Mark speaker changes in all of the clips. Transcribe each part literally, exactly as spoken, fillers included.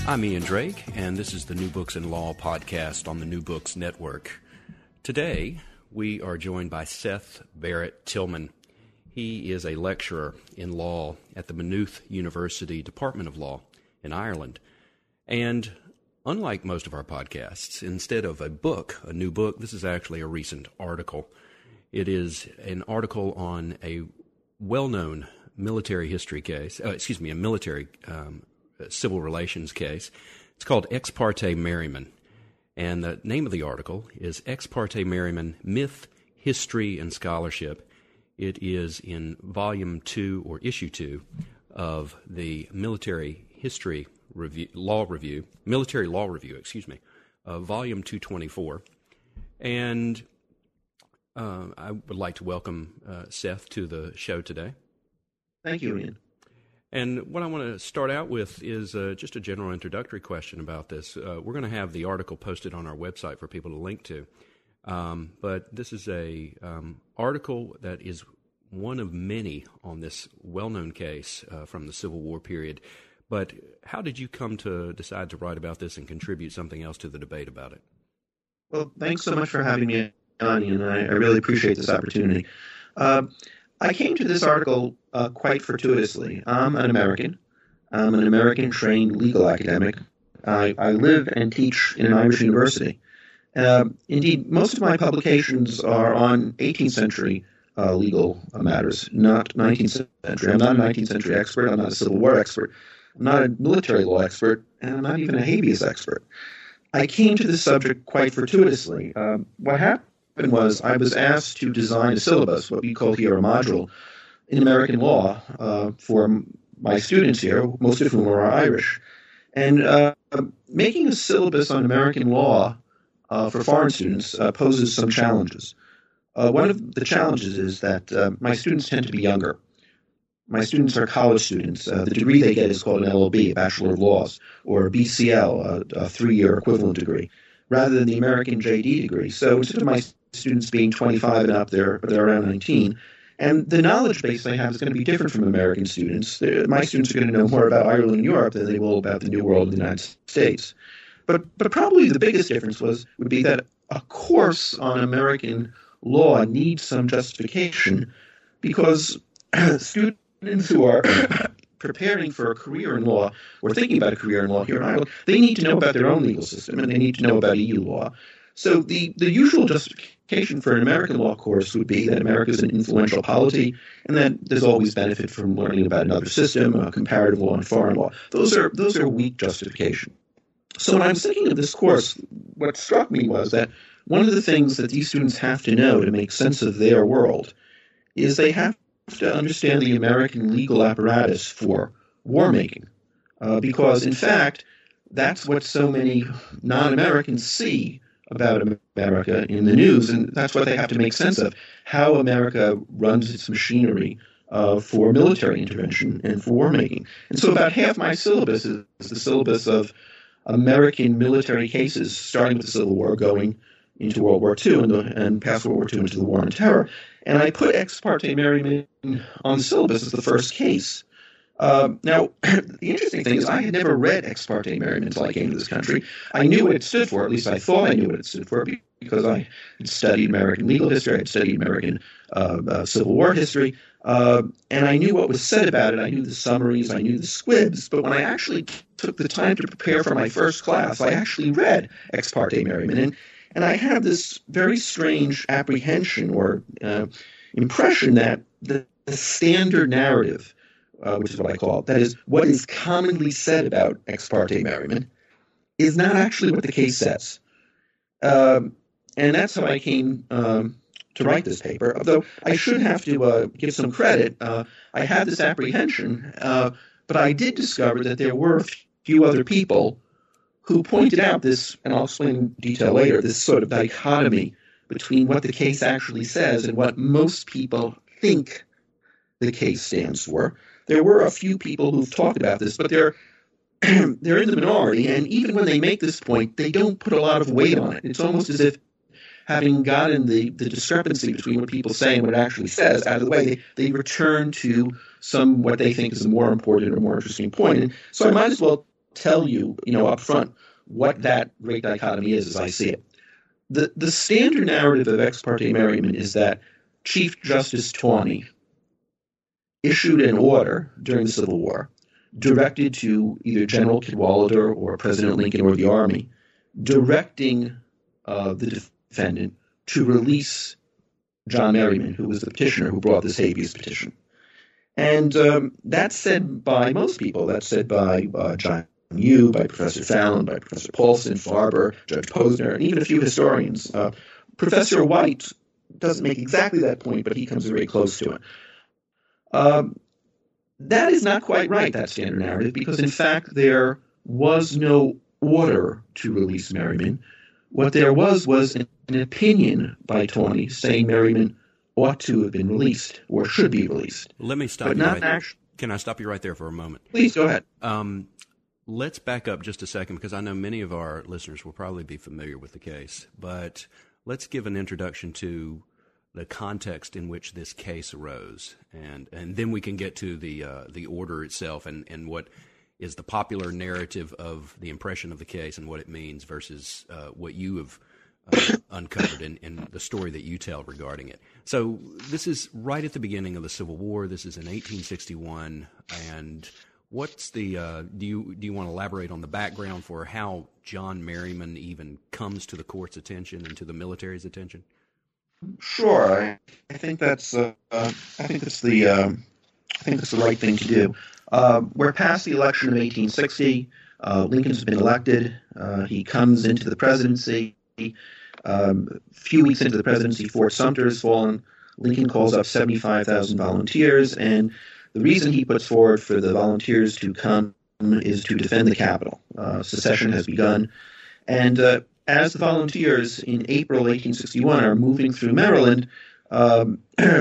Speaker 1: I'm Ian Drake, and this is the New Books in Law podcast on the New Books Network. Today, we are joined by Seth Barrett Tillman. He is a lecturer in law at the Maynooth University Department of Law in Ireland. And unlike most of our podcasts, instead of a book, a new book, this is actually a recent article. It is an article on a well-known military history case, uh, excuse me, a military um civil relations case. It's called Ex parte Merryman, and the name of the article is Ex parte Merryman, Myth, History, and Scholarship. It is in volume two or issue two of the Military History Review, Law Review, Military Law Review, excuse me, uh, volume two twenty-four. And uh, I would like to welcome uh, Seth to the show today.
Speaker 2: Thank you, Ian.
Speaker 1: And what I want to start out with is uh, just a general introductory question about this. Uh, we're going to have the article posted on our website for people to link to. Um, but this is a um, article that is one of many on this well-known case uh, from the Civil War period. But how did you come to decide to write about this and contribute something else to the debate about it?
Speaker 2: Well, thanks so much for having me on, Ian. I, I really appreciate this opportunity. Uh, I came to this article uh, quite fortuitously. I'm an American. I'm an American-trained legal academic. I, I live and teach in an Irish university. Uh, indeed, most of my publications are on eighteenth century uh, legal uh, matters, not nineteenth century. I'm not a nineteenth century expert. I'm not a Civil War expert. I'm not a military law expert, and I'm not even a habeas expert. I came to this subject quite fortuitously. Uh, what happened was I was asked to design a syllabus, what we call here a module, in American law uh, for my students here, most of whom are Irish. And uh, making a syllabus on American law uh, for foreign students uh, poses some challenges. Uh, one of the challenges is that uh, my students tend to be younger. My students are college students. Uh, the degree they get is called an L L B, a Bachelor of Laws, or a B C L, a, a three-year equivalent degree, rather than the American J D degree. So instead of my students being twenty-five and up, they're, they're around nineteen. And the knowledge base they have is going to be different from American students. They're, my students are going to know more about Ireland and Europe than they will about the New World in the United States. But but probably the biggest difference was would be that a course on American law needs some justification because students who are preparing for a career in law or thinking about a career in law here in Ireland, they need to know about their own legal system and they need to know about E U law. So the, the usual justification for an American law course would be that America is an influential polity and that there's always benefit from learning about another system, uh, comparative law and foreign law. Those are those are weak justification. So when I was thinking of this course, what struck me was that one of the things that these students have to know to make sense of their world is they have to understand the American legal apparatus for war making. Uh, because, in fact, that's what so many non-Americans see about America in the news, and that's what they have to make sense of, how America runs its machinery uh, for military intervention and for war making. And so about half my syllabus is the syllabus of American military cases, starting with the Civil War, going into World War Two and, the, and past World War Two into the War on Terror. And I put Ex parte Merryman on the syllabus as the first case. Uh, now, the interesting thing is I had never read Ex parte Merryman until I came to this country. I knew what it stood for, at least I thought I knew what it stood for, because I had studied American legal history, I had studied American uh, uh, Civil War history, uh, and I knew what was said about it. I knew the summaries, I knew the squibs, but when I actually took the time to prepare for my first class, I actually read Ex parte Merryman, and, and I had this very strange apprehension or uh, impression that the, the standard narrative, Uh, which is what I call it, that is, what is commonly said about Ex parte Merryman, is not actually what the case says. Um, and that's how I came um, to write this paper, although I should have to uh, give some credit. Uh, I had this apprehension, uh, but I did discover that there were a few other people who pointed out this, and I'll explain in detail later, this sort of dichotomy between what the case actually says and what most people think the case stands for. There were a few people who've talked about this, but they're they're in the minority, and even when they make this point, they don't put a lot of weight on it. It's almost as if, having gotten the, the discrepancy between what people say and what it actually says out of the way, they, they return to some what they think is a more important or more interesting point. And so I might as well tell you, you know, up front what that great dichotomy is as I see it. The, the standard narrative of Ex parte Merryman is that Chief Justice Taney issued an order during the Civil War directed to either General Cadwalader or President Lincoln or the Army, directing uh, the defendant to release John Merryman, who was the petitioner who brought this habeas petition. And um, that's said by most people. That's said by uh, John Yoo, by Professor Fallon, by Professor Paulson, Farber, Judge Posner, and even a few historians. Uh, Professor White doesn't make exactly that point, but he comes very close to it. Um, that is not quite right, that standard narrative, because in fact there was no order to release Merryman. What there was was an, an opinion by Taney saying Merryman ought to have been released or should be released.
Speaker 1: Let me stop
Speaker 2: but
Speaker 1: you
Speaker 2: not
Speaker 1: right there.
Speaker 2: actually.
Speaker 1: Can I stop you right there for a moment?
Speaker 2: Please go ahead.
Speaker 1: Um, let's back up just a second, because I know many of our listeners will probably be familiar with the case, but let's give an introduction to the context in which this case arose, and and then we can get to the uh, the order itself and, and what is the popular narrative of the impression of the case and what it means versus uh, what you have uh, uncovered in, in the story that you tell regarding it. So this is right at the beginning of the Civil War. This is in eighteen sixty-one, and what's the uh, do you do you want to elaborate on the background for how John Merryman even comes to the court's attention and to the military's attention?
Speaker 2: Sure, I, I think that's uh, uh, I think that's the um, I think that's the right thing to do. Uh, we're past the election of eighteen sixty. Uh, Lincoln's been elected. Uh, he comes into the presidency. Um, a few weeks into the presidency, Fort Sumter has fallen. Lincoln calls up seventy-five thousand volunteers, and the reason he puts forward for the volunteers to come is to defend the Capitol. Uh, secession has begun, and uh, as the volunteers in April eighteen sixty-one are moving through Maryland, um,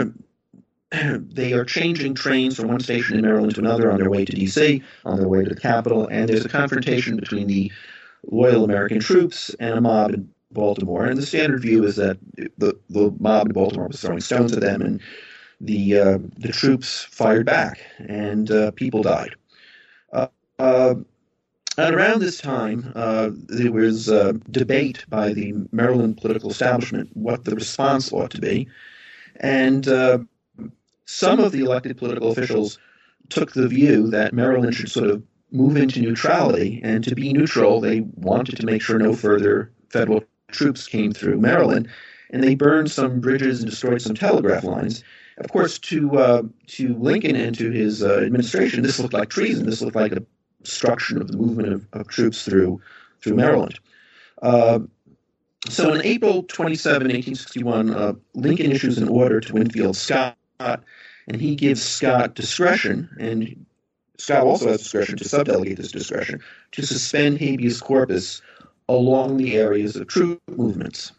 Speaker 2: they are changing trains from one station in Maryland to another on their way to D C, on their way to the Capitol, and there's a confrontation between the loyal American troops and a mob in Baltimore. And the standard view is that the, the mob in Baltimore was throwing stones at them, and the uh, the troops fired back, and uh, people died. Uh, uh, And around this time, uh, there was uh, debate by the Maryland political establishment what the response ought to be. And uh, some of the elected political officials took the view that Maryland should sort of move into neutrality. And to be neutral, they wanted to make sure no further federal troops came through Maryland. And they burned some bridges and destroyed some telegraph lines. Of course, to uh, to Lincoln and to his uh, administration, this looked like treason. This looked like a obstruction of the movement of, of troops through through Maryland. Uh, so on April twenty-seventh, eighteen sixty-one, uh, Lincoln issues an order to Winfield Scott, and he gives Scott discretion, and Scott also has discretion to subdelegate this discretion, to suspend habeas corpus along the areas of troop movements.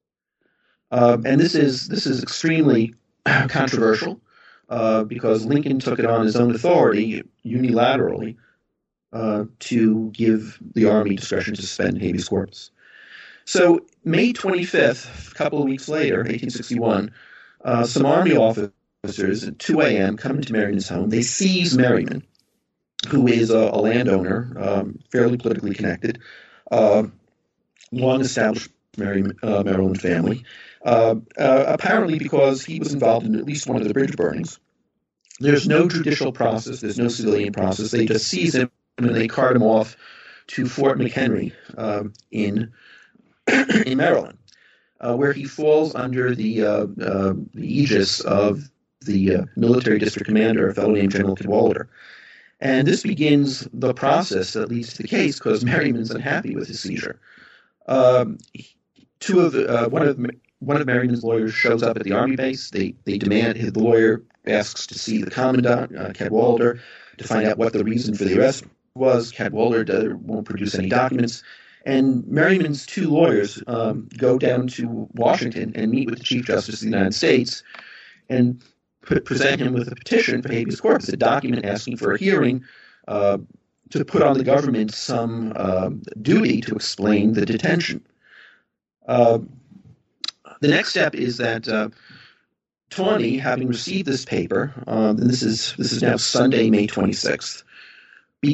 Speaker 2: Uh, and this is this is extremely controversial uh, because Lincoln took it on his own authority unilaterally Uh, to give the Army discretion to suspend habeas corpus. So May twenty-fifth, a couple of weeks later, eighteen sixty-one, uh, some Army officers at two a.m. come into Merryman's home. They seize Merryman, who is a, a landowner, um, fairly politically connected, uh, long-established Merry, uh, Maryland family, uh, uh, apparently because he was involved in at least one of the bridge burnings. There's no judicial process. There's no civilian process. They just seize him, and they cart him off to Fort McHenry um, in in Maryland, uh, where he falls under the, uh, uh, the aegis of the uh, military district commander, a fellow named General Cadwalader. And this begins the process that leads to the case, because Merryman's unhappy with his seizure. Um, two of the, uh, one of one of Merryman's lawyers shows up at the Army base. They they demand his the lawyer asks to see the commandant, uh, Cadwalader, to find out what the reason for the arrest was. Cadwalader won't produce any documents. And Merryman's two lawyers um, go down to Washington and meet with the Chief Justice of the United States and put, present him with a petition for habeas corpus, a document asking for a hearing uh, to put on the government some uh, duty to explain the detention. Uh, the next step is that uh, Taney, having received this paper, um, and this is this is now Sunday, May twenty-sixth, begins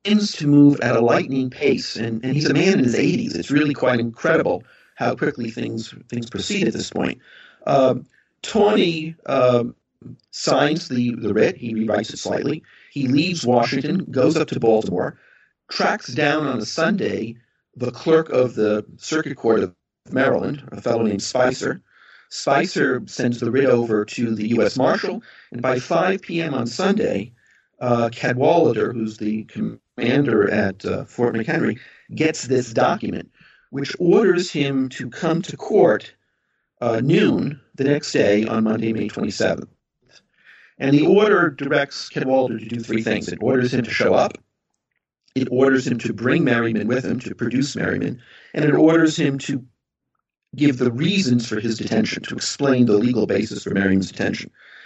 Speaker 2: begins to move at a lightning pace, and, and he's a man in his eighties. It's really quite incredible how quickly things things proceed at this point. Um, Tawney uh, signs the, the writ. He rewrites it slightly. He leaves Washington, goes up to Baltimore, tracks down on a Sunday the clerk of the Circuit Court of Maryland, a fellow named Spicer. Spicer sends the writ over to the U S Marshal, and by five p.m. on Sunday, uh, Cadwalader, who's the commander at uh, Fort McHenry, gets this document, which orders him to come to court uh, noon the next day on Monday, May twenty-seventh. And the order directs Cadwalader to do three things. It orders him to show up. It orders him to bring Merryman with him, to produce Merryman. And it orders him to give the reasons for his detention, to explain the legal basis for Merryman's detention.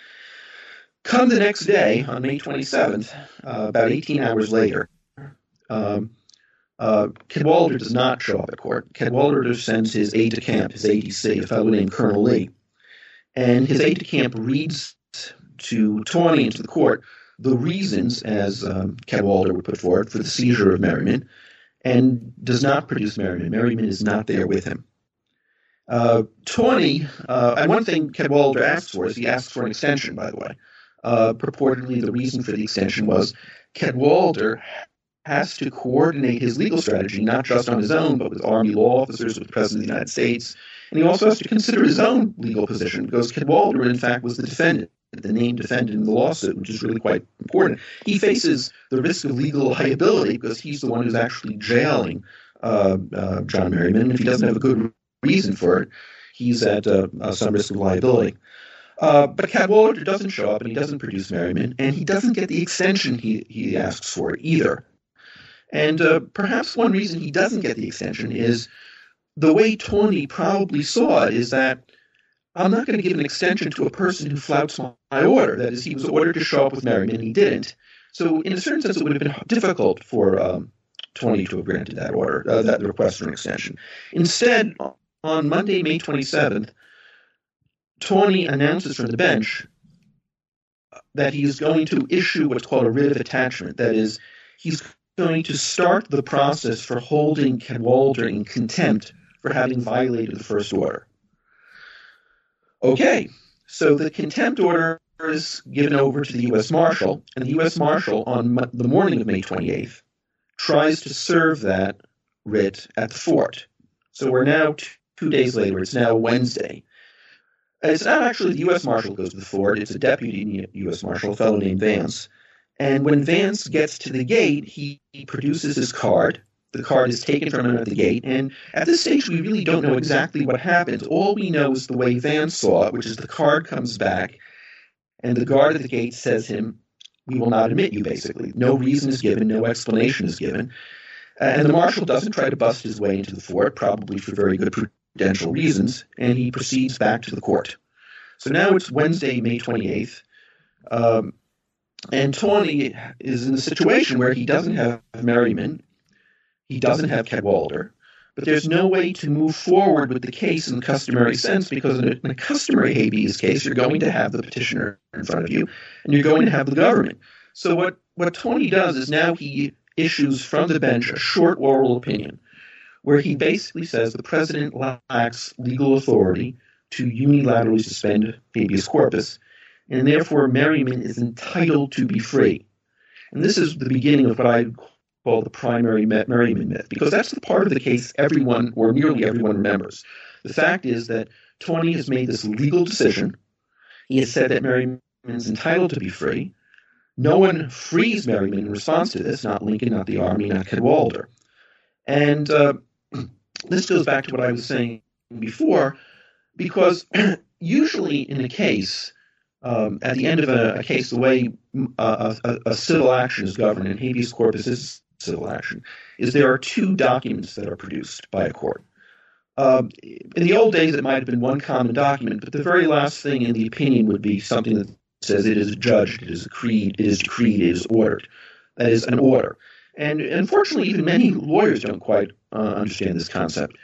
Speaker 2: Come the next day, on May twenty-seventh, uh, about eighteen hours later, um, uh, Cadwalader does not show up at court. Cadwalader sends his aide-de-camp, his A D C, a fellow named Colonel Lee. And his aide-de-camp reads to Tawney and to the court the reasons, as um, Cadwalader would put forward, for the seizure of Merryman, and does not produce Merryman. Merryman is not there with him. Uh, Tawney, uh, and one thing Cadwalader asks for is he asks for an extension, by the way. Uh, purportedly, the reason for the extension was Cadwalader has to coordinate his legal strategy, not just on his own, but with Army law officers, with the President of the United States. And he also has to consider his own legal position, because Cadwalader, in fact, was the defendant, the named defendant in the lawsuit, which is really quite important. He faces the risk of legal liability because he's the one who's actually jailing uh, uh, John Merryman. And if he doesn't have a good reason for it, he's at uh, uh, some risk of liability. Uh, but Cadwalader doesn't show up, and he doesn't produce Merryman, and he doesn't get the extension he, he asks for either. And uh, perhaps one reason he doesn't get the extension is the way Tawney probably saw it is that I'm not going to give an extension to a person who flouts my order. That is, he was ordered to show up with Merryman, and he didn't. So in a certain sense, it would have been difficult for um, Tawney to have granted that order, uh, that request for an extension. Instead, on Monday, May twenty-seventh, Tawney announces from the bench that he is going to issue what's called a writ of attachment. That is, he's going to start the process for holding Cadwalader in contempt for having violated the first order. Okay, so the contempt order is given over to the U S Marshal, and the U S Marshal on mo- the morning of May twenty-eighth tries to serve that writ at the fort. So we're now t- two days later. It's now Wednesday. It's not actually the U S Marshal who goes to the fort. It's a deputy U S Marshal, a fellow named Vance. And when Vance gets to the gate, he, he produces his card. The card is taken from him at the gate. And at this stage, we really don't know exactly what happens. All we know is the way Vance saw it, which is the card comes back, and the guard at the gate says to him, "We will not admit you," basically. No reason is given, no explanation is given. And the marshal doesn't try to bust his way into the fort, probably for very good prudential reasons, and he proceeds back to the court. So now it's Wednesday, May twenty-eighth, um, and Tawney is in a situation where he doesn't have Merryman, he doesn't have Cadwalader, but there's no way to move forward with the case in the customary sense, because in a, in a customary habeas case, you're going to have the petitioner in front of you, and you're going to have the government. So what, what Tawney does is now he issues from the bench a short oral opinion, where he basically says the president lacks legal authority to unilaterally suspend habeas corpus, and therefore Merryman is entitled to be free. And this is the beginning of what I call the primary Merryman myth, because that's the part of the case everyone, or nearly everyone, remembers. The fact is that Tawney has made this legal decision. He has said that Merryman is entitled to be free. No one frees Merryman in response to this, not Lincoln, not the Army, not Cadwalader. And uh, this goes back to what I was saying before, because usually in a case, um, at the end of a, a case, the way uh, a, a civil action is governed, and habeas corpus is civil action, is there are two documents that are produced by a court. Um, in the old days, it might have been one common document, but the very last thing in the opinion would be something that says it is judged, it is decreed, it is decreed, it is ordered. That is an order. And unfortunately, even many lawyers don't quite uh, understand this concept.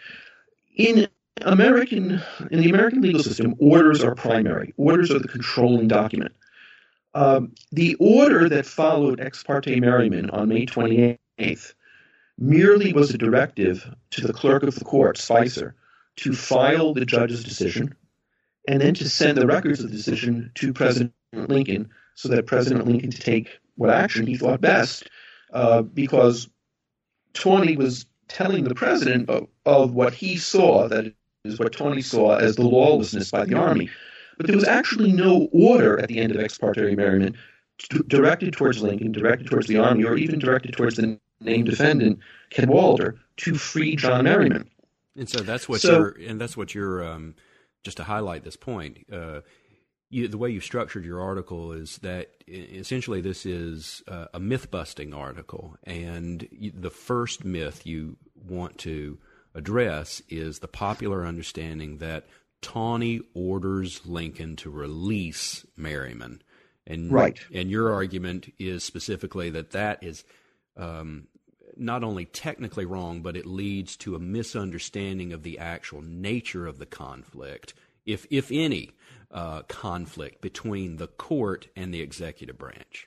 Speaker 2: In American, in the American legal system, orders are primary. Orders are the controlling document. Um, the order that followed Ex parte Merryman on May twenty-eighth eighth merely was a directive to the clerk of the court, Spicer, to file the judge's decision and then to send the records of the decision to President Lincoln so that President Lincoln to take what action he thought best, uh, because Tawney was telling the president of, of what he saw, that is what Tawney saw as the lawlessness by the Army. But there was actually no order at the end of Ex parte Merryman directed towards Lincoln, directed towards the Army, or even directed towards the named defendant, Cadwalader, to free John Merryman.
Speaker 1: And so that's what
Speaker 2: so,
Speaker 1: you're, and that's what you're, um, just to highlight this point, uh, you, the way you've structured your article is that essentially this is uh, a myth-busting article, and you, the first myth you want to address is the popular understanding that Tawney orders Lincoln to release Merryman. And,
Speaker 2: right.
Speaker 1: And your argument is specifically that that is um, not only technically wrong, but it leads to a misunderstanding of the actual nature of the conflict, if if any uh, conflict between the court and the executive branch.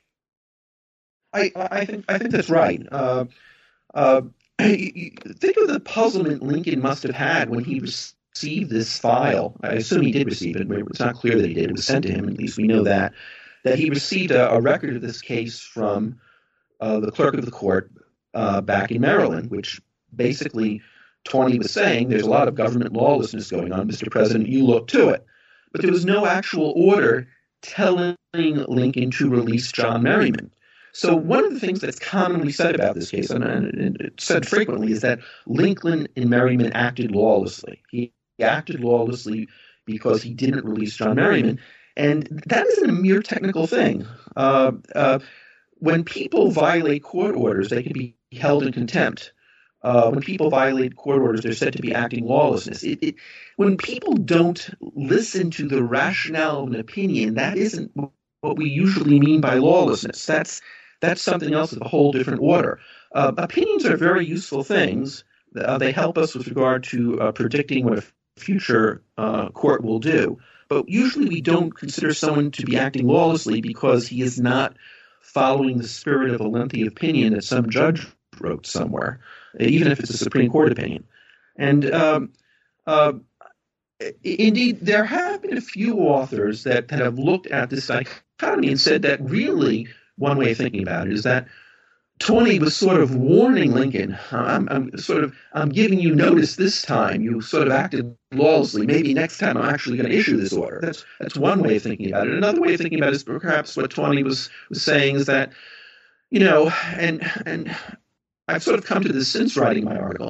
Speaker 2: I, I think I think that's right. Uh, uh, think of the puzzlement Lincoln must have had when he received this file. I assume he did receive it, but it's not clear that he did. It was sent to him, at least we know that. That he received a, a record of this case from uh, the clerk of the court uh, back in Maryland, which basically Tawney was saying there's a lot of government lawlessness going on. Mister President, you look to it. But there was no actual order telling Lincoln to release John Merryman. So one of the things that's commonly said about this case, and it's said frequently, is that Lincoln and Merryman acted lawlessly. He acted lawlessly because he didn't release John Merryman. And that isn't a mere technical thing. Uh, uh, when people violate court orders, they can be held in contempt. Uh, when people violate court orders, they're said to be acting lawlessness. It, it, when people don't listen to the rationale of an opinion, that isn't what we usually mean by lawlessness. That's that's something else of a whole different order. Uh, opinions are very useful things. Uh, they help us with regard to uh, predicting what a future uh, court will do. But usually we don't consider someone to be acting lawlessly because he is not following the spirit of a lengthy opinion that some judge wrote somewhere, even if it's a Supreme Court opinion. And um, uh, indeed, there have been a few authors that, that have looked at this dichotomy and said that really one way of thinking about it is that Tawney was sort of warning Lincoln, I'm, I'm sort of, I'm giving you notice this time. You sort of acted lawlessly. Maybe next time I'm actually going to issue this order. That's that's one way of thinking about it. Another way of thinking about it is perhaps what Tawney was, was saying is that, you know, and and I've sort of come to this since writing my article.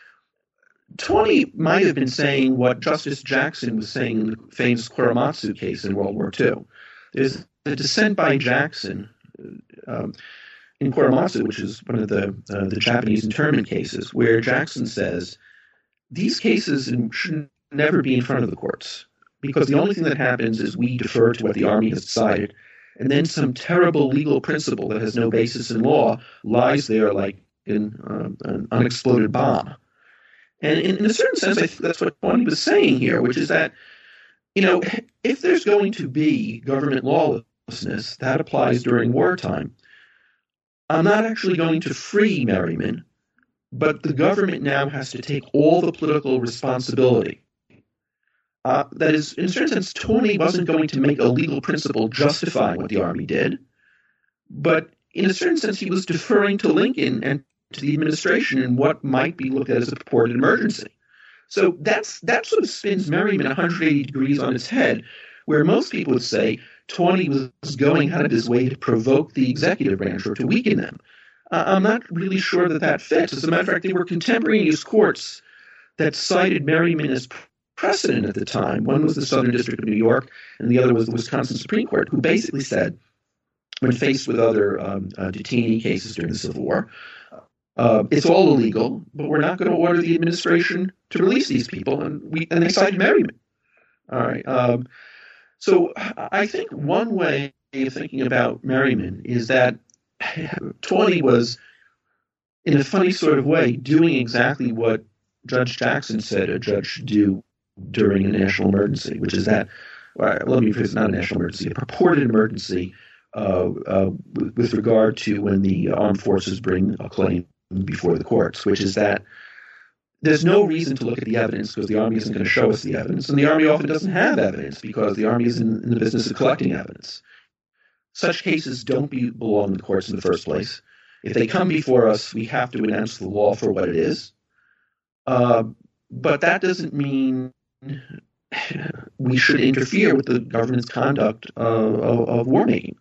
Speaker 2: Tawney might have been saying what Justice Jackson was saying in the famous Korematsu case in World War Two. There's a dissent by Jackson um, in Korematsu, which is one of the uh, the Japanese internment cases, where Jackson says these cases should never be in front of the courts because the only thing that happens is we defer to what the Army has decided, and then some terrible legal principle that has no basis in law lies there like in uh, an unexploded bomb. And in, in a certain sense, I think that's what Tawney was saying here, which is that, you know, if there's going to be government lawlessness, that applies during wartime. I'm not actually going to free Merryman, but the government now has to take all the political responsibility. Uh, that is, in a certain sense, Tawney wasn't going to make a legal principle justifying what the Army did, but in a certain sense, he was deferring to Lincoln and to the administration in what might be looked at as a purported emergency. So that's that sort of spins Merryman one hundred eighty degrees on its head, where most people would say Tawney was going out of his way to provoke the executive branch or to weaken them. Uh, I'm not really sure that that fits. As a matter of fact, there were contemporaneous courts that cited Merryman as precedent at the time. One was the Southern District of New York, and the other was the Wisconsin Supreme Court, who basically said, when faced with other um, uh, detainee cases during the Civil War, uh, it's all illegal, but we're not going to order the administration to release these people, and we and they cited Merryman. All right. Um, so I think one way of thinking about Merryman is that Tawney was, in a funny sort of way, doing exactly what Judge Jackson said a judge should do during a national emergency, which is that, well, let me phrase it, not a national emergency, a purported emergency, uh, uh, with regard to when the armed forces bring a claim before the courts, which is that there's no reason to look at the evidence because the Army isn't going to show us the evidence, and the Army often doesn't have evidence because the Army is in, in the business of collecting evidence. Such cases don't be, belong in the courts in the first place. If they come before us, we have to announce the law for what it is. Uh, but that doesn't mean we should interfere with the government's conduct uh, of, of war making.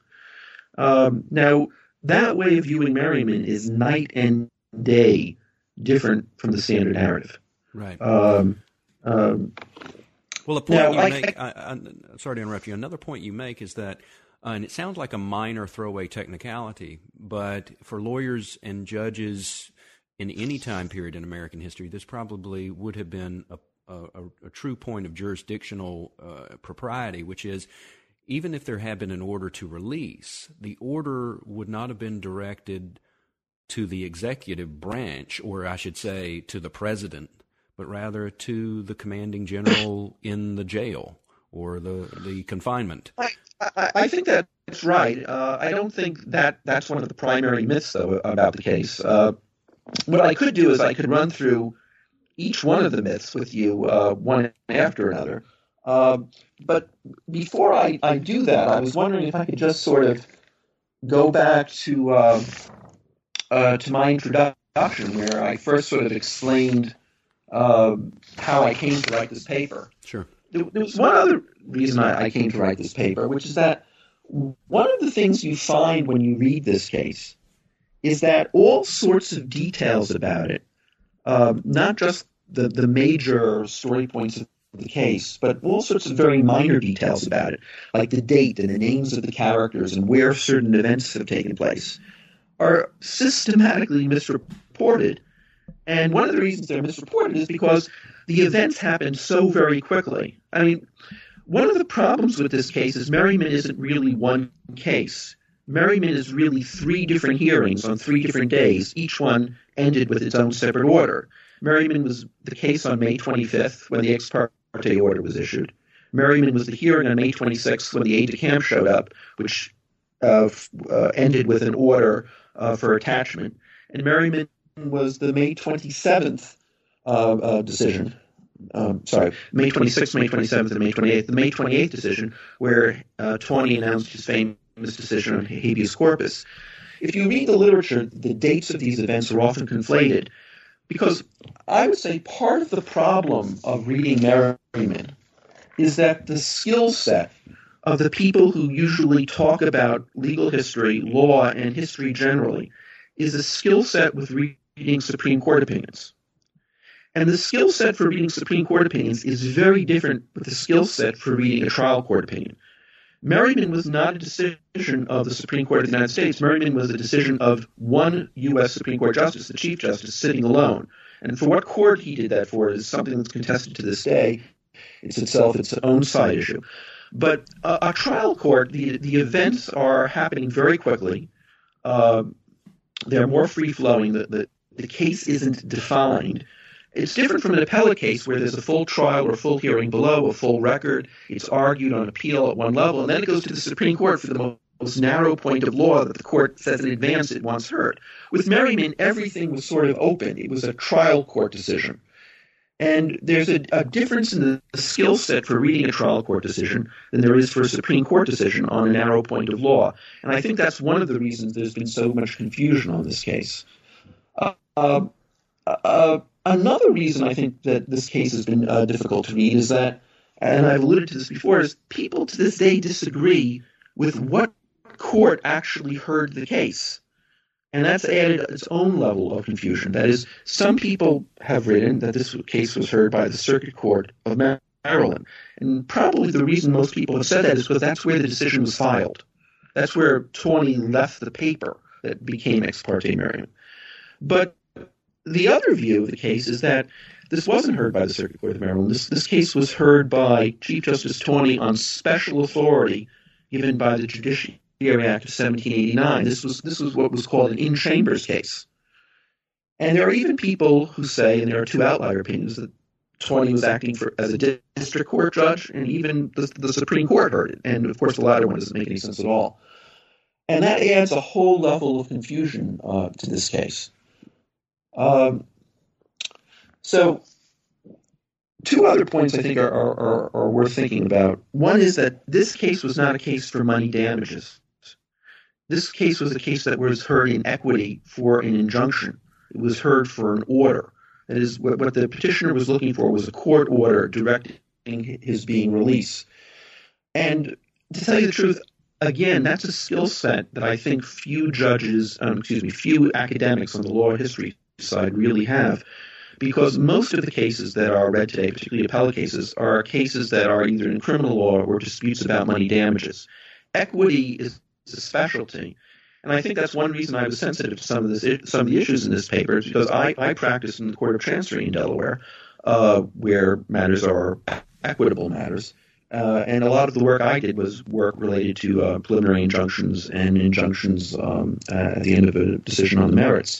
Speaker 2: Um, now, that way of viewing Merryman is night and day different from the standard narrative.
Speaker 1: Right.
Speaker 2: Um, um,
Speaker 1: well, the point
Speaker 2: now,
Speaker 1: you
Speaker 2: I,
Speaker 1: make,
Speaker 2: I,
Speaker 1: I, I'm sorry to interrupt you, another point you make is that, uh, and it sounds like a minor throwaway technicality, but for lawyers and judges in any time period in American history, this probably would have been a, a, a true point of jurisdictional uh, propriety, which is, even if there had been an order to release, the order would not have been directed to the executive branch, or I should say to the president, but rather to the commanding general in the jail or the, the confinement.
Speaker 2: I, I, I think that's right. Uh, I don't think that that's one of the primary myths, though, about the case. Uh, what I could do is I could run through each one of the myths with you, uh, one after another. Uh, but before I, I do that, I was wondering if I could just sort of go back to uh, uh, to my introduction, where I first sort of explained uh, how I came to write this paper.
Speaker 1: Sure.
Speaker 2: There, there was one other reason I, I came to write this paper, which is that one of the things you find when you read this case is that all sorts of details about it, uh, not just the, the major story points of the case, but all sorts of very minor details about it, like the date and the names of the characters and where certain events have taken place, are systematically misreported. And one of the reasons they're misreported is because the events happened so very quickly. I mean, one of the problems with this case is Merryman isn't really one case. Merryman is really three different hearings on three different days. Each one ended with its own separate order. Merryman was the case on May twenty-fifth when the ex parte order was issued. Merryman was the hearing on May twenty-sixth when the aide-de-camp showed up, which uh, f- uh, ended with an order uh, for attachment. And Merryman was the May twenty-seventh uh, uh, decision. Um, sorry, May twenty-sixth, May twenty-seventh, and May twenty-eighth. The May twenty-eighth decision where uh, Tawney announced his famous decision on habeas corpus. If you read the literature, the dates of these events are often conflated, because I would say part of the problem of reading Merryman is that the skill set of the people who usually talk about legal history, law, and history generally is a skill set with reading Supreme Court opinions. And the skill set for reading Supreme Court opinions is very different with the skill set for reading a trial court opinion. Merryman was not a decision of the Supreme Court of the United States. Merryman was a decision of one U S Supreme Court justice, the Chief Justice, sitting alone. And for what court he did that for is something that's contested to this day. It's itself its own side issue. But uh, a trial court, the, the events are happening very quickly. Uh, they're more free-flowing. The, the, the case isn't defined. It's different from an appellate case where there's a full trial or full hearing below, a full record. It's argued on appeal at one level, and then it goes to the Supreme Court for the most narrow point of law that the court says in advance it wants heard. With Merryman, everything was sort of open. It was a trial court decision. And there's a, a difference in the skill set for reading a trial court decision than there is for a Supreme Court decision on a narrow point of law. And I think that's one of the reasons there's been so much confusion on this case. Uh, uh, uh, Another reason I think that this case has been uh, difficult to read is that, and I've alluded to this before, is people to this day disagree with what court actually heard the case. And that's added its own level of confusion. That is, some people have written that this case was heard by the Circuit Court of Maryland. And probably the reason most people have said that is because that's where the decision was filed. That's where Tawney left the paper that became Ex parte Merryman. But the other view of the case is that this wasn't heard by the Circuit Court of Maryland. This, this case was heard by Chief Justice Tawney on special authority given by the Judiciary Act of seventeen eighty-nine. This was this was what was called an in-chambers case. And there are even people who say, and there are two outlier opinions, that Tawney was acting for as a district court judge, and even the, the Supreme Court heard it. And, of course, the latter one doesn't make any sense at all. And that adds a whole level of confusion uh, to this case. Um, so two other points I think are, are, are worth thinking about. One is that this case was not a case for money damages. This case was a case that was heard in equity for an injunction. It was heard for an order. That is, what, what the petitioner was looking for was a court order directing his being released. And to tell you the truth, again, that's a skill set that I think few judges, um, excuse me, few academics on the law history side really have, because most of the cases that are read today, particularly appellate cases, are cases that are either in criminal law or disputes about money damages. Equity is a specialty, and I think that's one reason I was sensitive to some of this, some of the issues in this paper, is because I, I practice in the Court of Chancery in Delaware, uh, where matters are equitable matters. Uh, and a lot of the work I did was work related to uh, preliminary injunctions and injunctions um, at the end of a decision on the merits.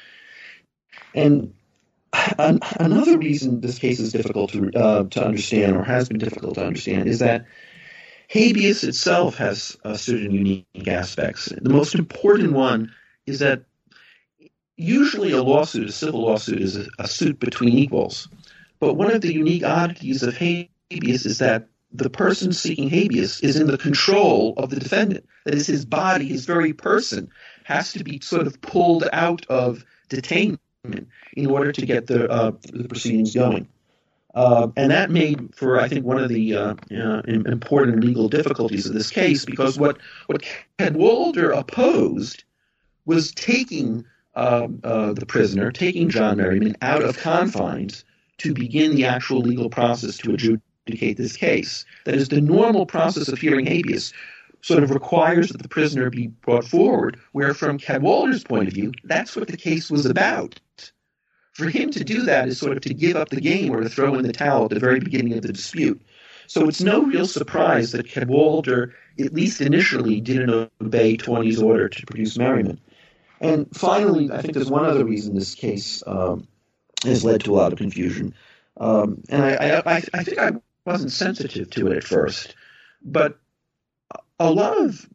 Speaker 2: And an- another reason this case is difficult to uh, to understand, or has been difficult to understand, is that habeas itself has uh, certain unique aspects. The most important one is that usually a lawsuit, a civil lawsuit, is a, a suit between equals. But one of the unique oddities of habeas is that the person seeking habeas is in the control of the defendant. That is, his body, his very person, has to be sort of pulled out of detainment in order to get the, uh, the proceedings going. Uh, and that made for, I think, one of the uh, uh, important legal difficulties of this case, because what, what Cadwalder opposed was taking uh, uh, the prisoner, taking John Merryman out of confines to begin the actual legal process to adjudicate this case. That is, the normal process of hearing habeas sort of requires that the prisoner be brought forward, where from Cadwalder's point of view, that's what the case was about. For him to do that is sort of to give up the game or to throw in the towel at the very beginning of the dispute. So it's no real surprise that Cadwalder, at least initially, didn't obey Tawney's order to produce Merryman. And finally, I think there's one other reason this case um, has led to a lot of confusion. Um, and I, I, I think I wasn't sensitive to it at first, but a lot of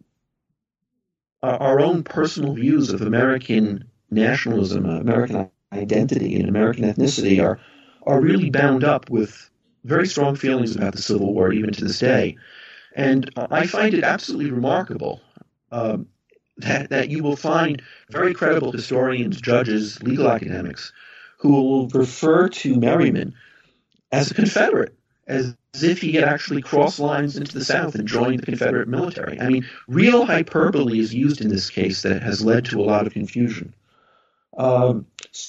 Speaker 2: our own personal views of American nationalism, American identity, and American ethnicity are are really bound up with very strong feelings about the Civil War, even to this day. And I find it absolutely remarkable um, that, that you will find very credible historians, judges, legal academics who will refer to Merryman as a Confederate, as if he had actually crossed lines into the South and joined the Confederate military. I mean, real hyperbole is used in this case that has led to a lot of confusion. Um,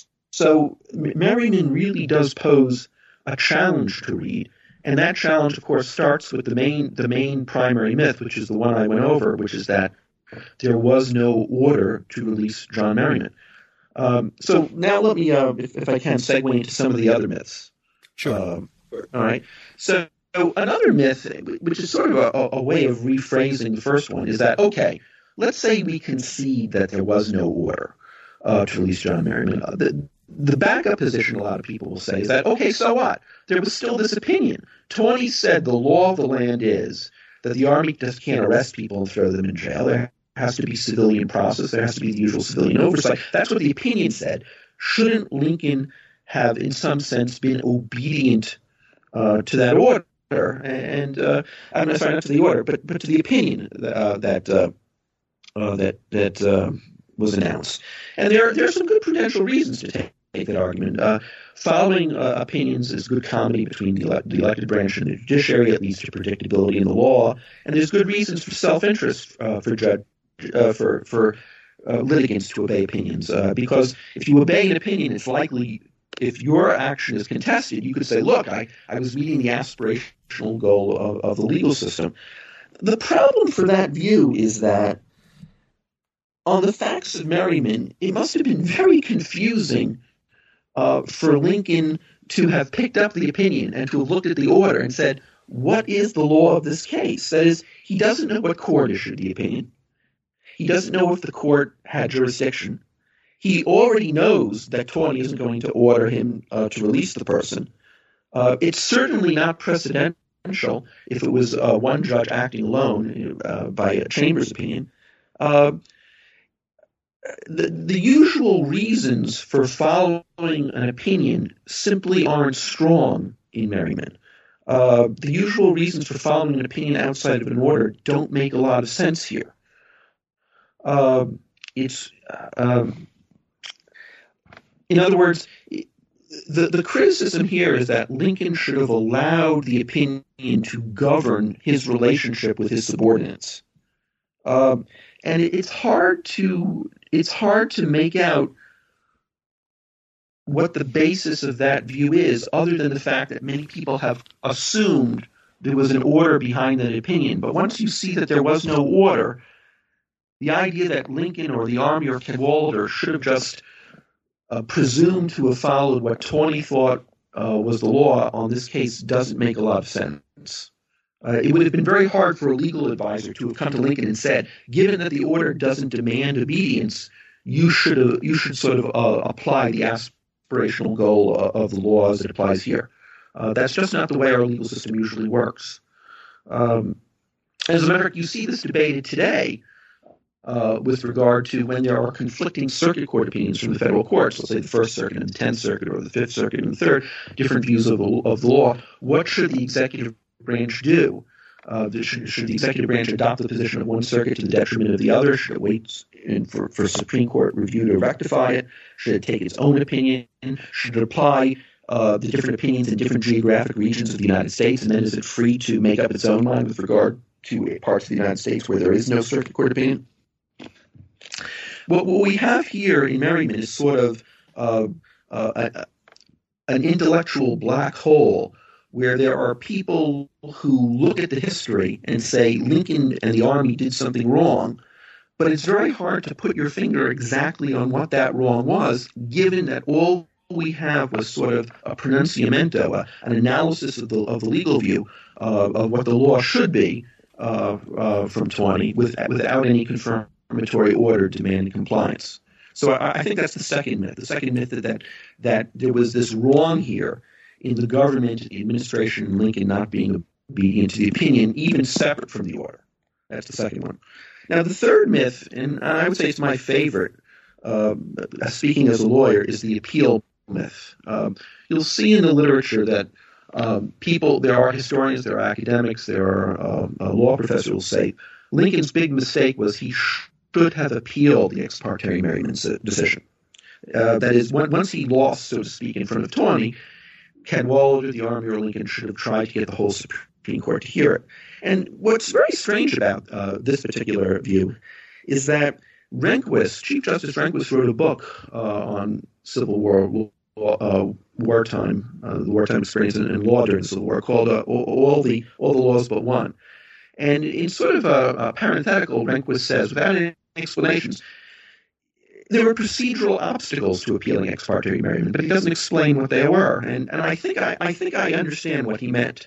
Speaker 2: so Merryman really does pose a challenge to read, and that challenge, of course, starts with the main the main primary myth, which is the one I went over, which is that there was no order to release John Merryman. Um, so now let me, uh, if, if I can, segue into some of the other myths.
Speaker 1: Sure.
Speaker 2: Um, all right. So, so another myth, which is sort of a, a way of rephrasing the first one, is that, okay, let's say we concede that there was no order uh, to release John Merryman. Uh, the, the backup position a lot of people will say is that, okay, so what? There was still this opinion. Tawney said the law of the land is that the Army just can't arrest people and throw them in jail. There has to be civilian process. There has to be the usual civilian oversight. That's what the opinion said. Shouldn't Lincoln have, in some sense, been obedient uh, to that order? And uh, I'm not sorry, not to the order, but but to the opinion uh, that uh, uh, that that uh, was announced. And there there are some good prudential reasons to take. Make that argument. Uh, following uh, opinions is good comedy between the, ele- the elected branch and the judiciary. It leads to predictability in the law, and there's good reasons for self-interest uh, for judge uh, for for uh, litigants to obey opinions. Uh, because if you obey an opinion, it's likely, if your action is contested, you could say, "Look, I, I was meeting the aspirational goal of, of the legal system." The problem for that view is that on the facts of Merryman, it must have been very confusing Uh, for Lincoln to have picked up the opinion and to have looked at the order and said, what is the law of this case? That is, he doesn't know what court issued the opinion. He doesn't know if the court had jurisdiction. He already knows that Tawney isn't going to order him uh, to release the person. Uh, it's certainly not precedential if it was uh, one judge acting alone uh, by a chamber's opinion. Uh, the, the usual reasons for following an opinion simply aren't strong in Merriman. Uh, the usual reasons for following an opinion outside of an order don't make a lot of sense here. Uh, it's, um, in other words, the, the criticism here is that Lincoln should have allowed the opinion to govern his relationship with his subordinates. Um, and it, it's hard to it's hard to make out what the basis of that view is, other than the fact that many people have assumed there was an order behind that opinion. But once you see that there was no order, the idea that Lincoln or the Army or Cadwalader should have just uh, presumed to have followed what Tawney thought uh, was the law on this case doesn't make a lot of sense. Uh, it would have been very hard for a legal advisor to have come to Lincoln and said, given that the order doesn't demand obedience, you should have, you should sort of uh, apply the aspirational goal uh, of the law as it applies here. Uh, that's just not the way our legal system usually works. Um, as a matter of fact, you see this debated today uh, with regard to when there are conflicting circuit court opinions from the federal courts, let's say the First Circuit and the Tenth Circuit or the Fifth Circuit and the Third, different views of the, of the law. What should the executive branch do? Uh, should, should the executive branch adopt the position of one circuit to the detriment of the other? Should it wait in for, for Supreme Court review to rectify it? Should it take its own opinion? Should it apply uh, the different opinions in different geographic regions of the United States? And then is it free to make up its own mind with regard to parts of the United States where there is no circuit court opinion? What, what we have here in Merriman is sort of uh, uh, a, an intellectual black hole where there are people who look at the history and say Lincoln and the Army did something wrong, but it's very hard to put your finger exactly on what that wrong was, given that all we have was sort of a pronunciamento, a, an analysis of the, of the legal view uh, of what the law should be uh, uh, from Tawney, with, without any confirmatory order demanding compliance. So I, I think that's the second myth. The second myth is that, that there was this wrong here in the government, the administration, and Lincoln not being obedient to the opinion, even separate from the order. That's the second one. Now, the third myth, and I would say it's my favorite, uh, speaking as a lawyer, is the appeal myth. Um, you'll see in the literature that um, people, there are historians, there are academics, there are uh, uh, law professors who will say Lincoln's big mistake was he should have appealed the ex parte Merriman decision. Uh, that is, once he lost, so to speak, in front of Tawney, Cadwalader, the Army, or Lincoln should have tried to get the whole Supreme Court to hear it. And what's very strange about uh, this particular view is that Rehnquist, Chief Justice Rehnquist, wrote a book uh, on Civil War, uh, wartime, uh, the wartime experience and, and law during the Civil War, called uh, all, all the all the laws but one. And in sort of a, a parenthetical, Rehnquist says, without any explanations, there were procedural obstacles to appealing ex parte Merriman, but he doesn't explain what they were. And, and I think I, I think I understand what he meant.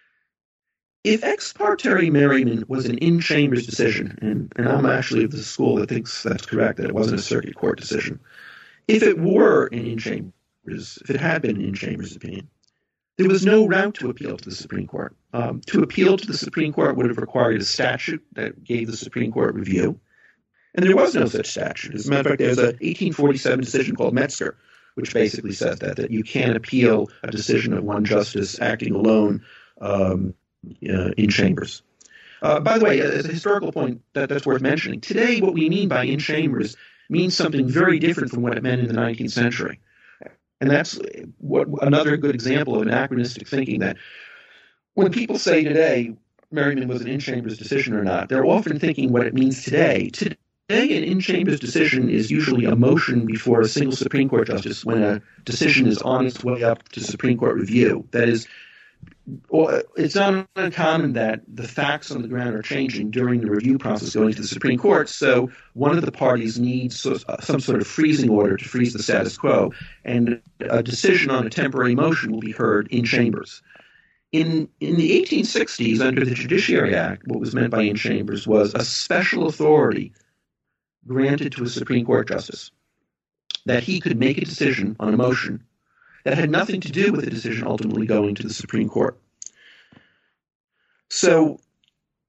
Speaker 2: If ex parte Merriman was an in-chambers decision, and, and I'm actually of the school that thinks that's correct, that it wasn't a circuit court decision. If it were an in-chambers, if it had been an in-chambers opinion, there was no route to appeal to the Supreme Court. Um, to appeal to the Supreme Court would have required a statute that gave the Supreme Court review. And there was no such statute. As a matter of fact, there's an eighteen forty-seven decision called Metzger, which basically says that, that you can't appeal a decision of one justice acting alone um, uh, in chambers. Uh, by the way, as a historical point that, that's worth mentioning, today what we mean by in chambers means something very different from what it meant in the nineteenth century. And that's what another good example of anachronistic thinking, that when people say today Merriman was an in-chambers decision or not, they're often thinking what it means today. Today, an in-chambers decision is usually a motion before a single Supreme Court justice when a decision is on its way up to Supreme Court review. That is, it's not uncommon that the facts on the ground are changing during the review process going to the Supreme Court, so one of the parties needs some sort of freezing order to freeze the status quo, and a decision on a temporary motion will be heard in chambers. In, in the eighteen sixties, under the Judiciary Act, what was meant by in chambers was a special authority granted to a Supreme Court justice that he could make a decision on a motion that had nothing to do with the decision ultimately going to the Supreme Court. So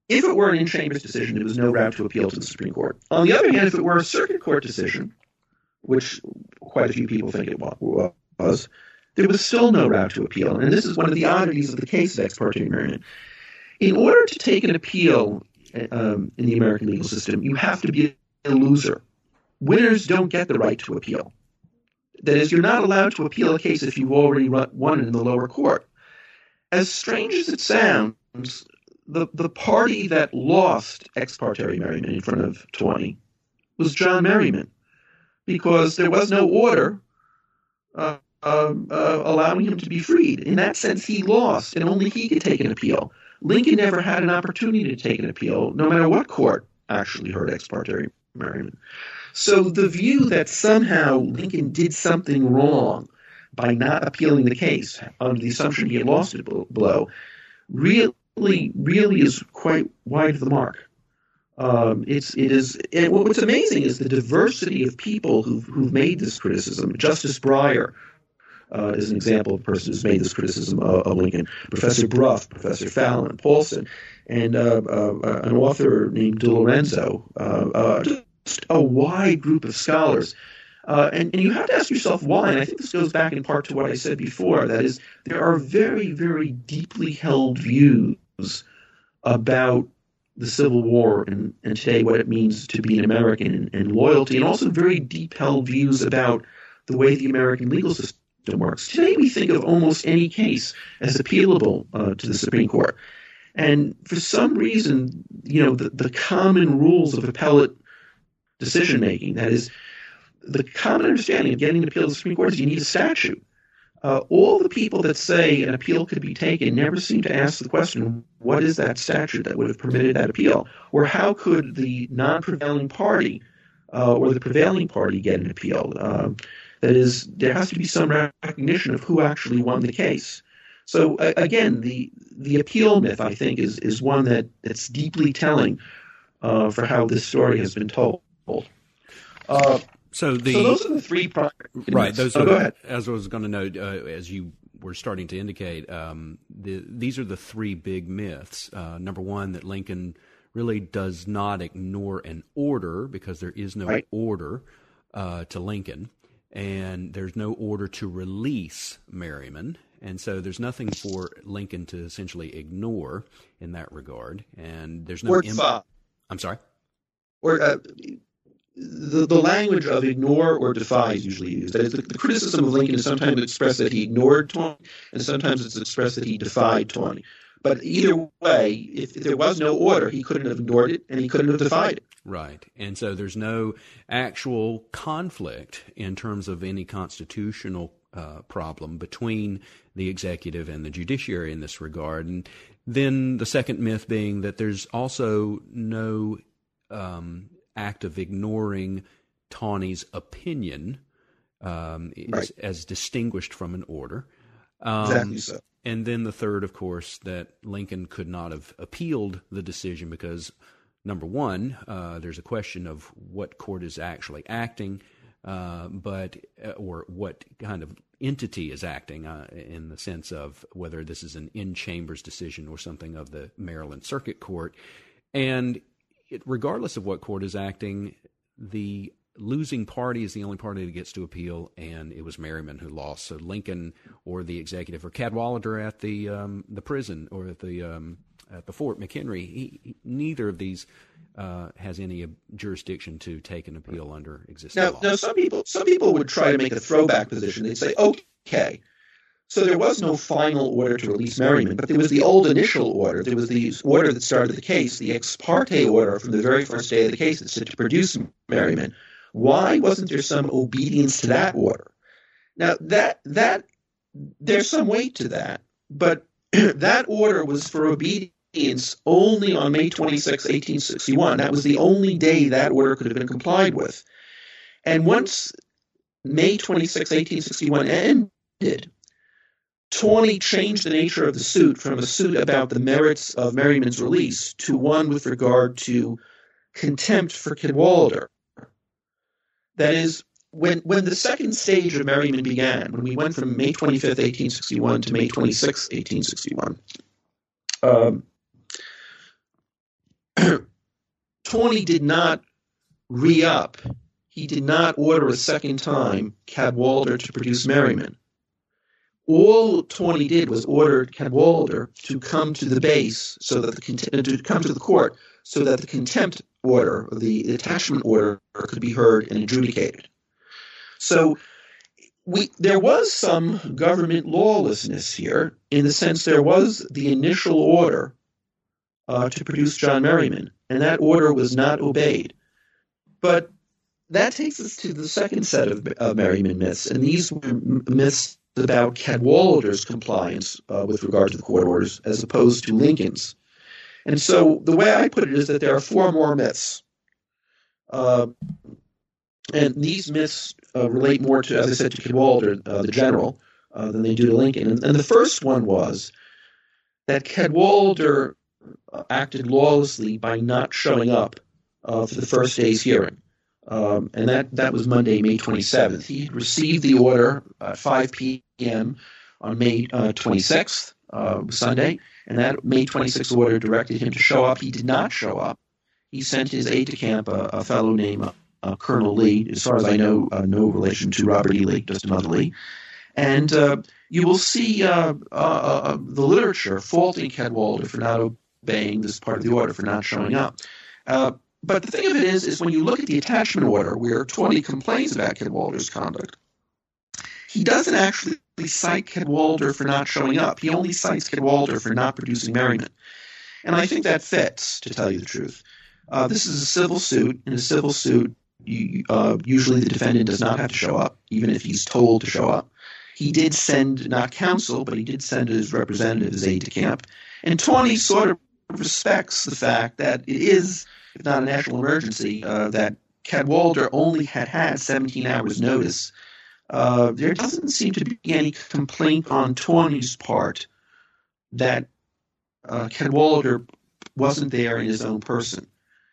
Speaker 2: if it were an in-chambers decision, there was no route to appeal to the Supreme Court. On the other hand, if it were a circuit court decision, which quite a few people think it was, there was still no route to appeal. And this is one of the oddities of the case of Ex parte Merriman. In order to take an appeal um, in the American legal system, you have to be a loser. Winners don't get the right to appeal. That is, you're not allowed to appeal a case if you've already won it in the lower court. As strange as it sounds, the, the party that lost Ex parte Merriman in front of Tawney was John Merriman, because there was no order uh, uh, uh, allowing him to be freed. In that sense, he lost, and only he could take an appeal. Lincoln never had an opportunity to take an appeal, no matter what court actually heard Ex parte Merriman. So the view that somehow Lincoln did something wrong by not appealing the case under the assumption he had lost it below really, really is quite wide of the mark. Um, it's it is. And what's amazing is the diversity of people who've, who've made this criticism. Justice Breyer uh, is an example of a person who's made this criticism of, of Lincoln. Professor Bruff, Professor Fallon, Paulson, and uh, uh, an author named De Lorenzo. Uh, uh, just a wide group of scholars. Uh, and, and you have to ask yourself why, and I think this goes back in part to what I said before, that is, there are very, very deeply held views about the Civil War and, and today what it means to be an American and, and loyalty, and also very deep held views about the way the American legal system works. Today we think of almost any case as appealable uh, to the Supreme Court. And for some reason, you know, the, the common rules of appellate decision-making, that is, the common understanding of getting an appeal to the Supreme Court is you need a statute. Uh, all the people that say an appeal could be taken never seem to ask the question, what is that statute that would have permitted that appeal? Or how could the non-prevailing party uh, or the prevailing party get an appeal? Uh, that is, there has to be some recognition of who actually won the case. So uh, again, the the appeal myth, I think, is is one that it's deeply telling uh, for how this story has been told. Uh,
Speaker 1: So the
Speaker 2: so those are the three primary
Speaker 1: right. Those
Speaker 2: oh,
Speaker 1: are,
Speaker 2: go ahead.
Speaker 1: As I was going to note, uh, as you were starting to indicate, um, the, these are the three big myths. Uh, number one, that Lincoln really does not ignore an order because there is no
Speaker 2: right.
Speaker 1: order uh, to Lincoln, and there's no order to release Merriman, and so there's nothing for Lincoln to essentially ignore in that regard. And there's no.
Speaker 2: Or
Speaker 1: Im- I'm sorry.
Speaker 2: Or. Uh, The, the language of ignore or defy is usually used. That is, the, the criticism of Lincoln is sometimes expressed that he ignored Tawney, and sometimes it's expressed that he defied Tawney. But either way, if, if there was no order, he couldn't have ignored it, and he couldn't have defied it.
Speaker 1: Right. And so there's no actual conflict in terms of any constitutional uh, problem between the executive and the judiciary in this regard. And then the second myth being that there's also no um, act of ignoring Tawney's opinion um,
Speaker 2: right.
Speaker 1: as, as distinguished from an order. Um,
Speaker 2: exactly so.
Speaker 1: And then the third, of course, that Lincoln could not have appealed the decision because, number one, uh, there's a question of what court is actually acting, uh, but uh, or what kind of entity is acting uh, in the sense of whether this is an in-chambers decision or something of the Maryland Circuit Court. And It, regardless of what court is acting, the losing party is the only party that gets to appeal, and it was Merriman who lost. So Lincoln or the executive or Cadwallader at the um, the prison or at the um, at the Fort McHenry, he, he, neither of these uh, has any jurisdiction to take an appeal under existing
Speaker 2: now,
Speaker 1: law.
Speaker 2: Now, some people some people would try to make a throwback position. They'd say, okay, so there was no final order to release Merriman, but there was the old initial order. There was the order that started the case, the ex parte order from the very first day of the case that said to produce Merriman. Why wasn't there some obedience to that order? Now, that that there's some weight to that, but that order was for obedience only on May twenty-sixth, eighteen sixty-one. That was the only day that order could have been complied with. And once May twenty-sixth, eighteen sixty-one ended, Tawney changed the nature of the suit from a suit about the merits of Merriman's release to one with regard to contempt for Cadwallader. That is, when when the second stage of Merriman began, when we went from May twenty-fifth, eighteen sixty-one to May twenty-sixth, eighteen sixty-one, um, Tawney did not re-up. He did not order a second time Cadwalder to produce Merriman. All Tawney did was order Cadwalder to come to the base, so that the to come to the court, so that the contempt order, or the attachment order, could be heard and adjudicated. So we there was some government lawlessness here, in the sense there was the initial order uh, to produce John Merriman, and that order was not obeyed. But that takes us to the second set of uh, Merriman myths, and these were myths about Cadwalder's compliance uh, with regard to the court orders, as opposed to Lincoln's. And so the way I put it is that there are four more myths. Uh, and these myths uh, relate more to, as I said, to Cadwalder, uh, the general, uh, than they do to Lincoln. And, and the first one was that Cadwalder uh, acted lawlessly by not showing up uh, for the first day's hearing. Um, and that, that was Monday, May twenty-seventh. He had received the order at five p.m. on May uh, twenty-sixth, uh, Sunday, and that May twenty-sixth order directed him to show up. He did not show up. He sent his aide-de-camp, a, a fellow named uh, uh, Colonel Lee, as far as I know, uh, no relation to Robert E. Lee, just another Lee. And uh, you will see uh, uh, uh, the literature faulting Cadwalder for not obeying this part of the order, for not showing up. Uh, But the thing of it is, is when you look at the attachment order where Tawney complains about Cadwalder's conduct, he doesn't actually cite Cadwalder for not showing up. He only cites Cadwalder for not producing Merriman. And I think that fits, to tell you the truth. Uh, this is a civil suit. In a civil suit, you, uh, usually the defendant does not have to show up, even if he's told to show up. He did send, not counsel, but he did send his representative, his aide-de-camp. And Tawney sort of respects the fact that it is, if not a national emergency, uh, that Cadwalder only had had seventeen hours notice. Uh, there doesn't seem to be any complaint on Tawney's part that uh, Cadwalder wasn't there in his own person.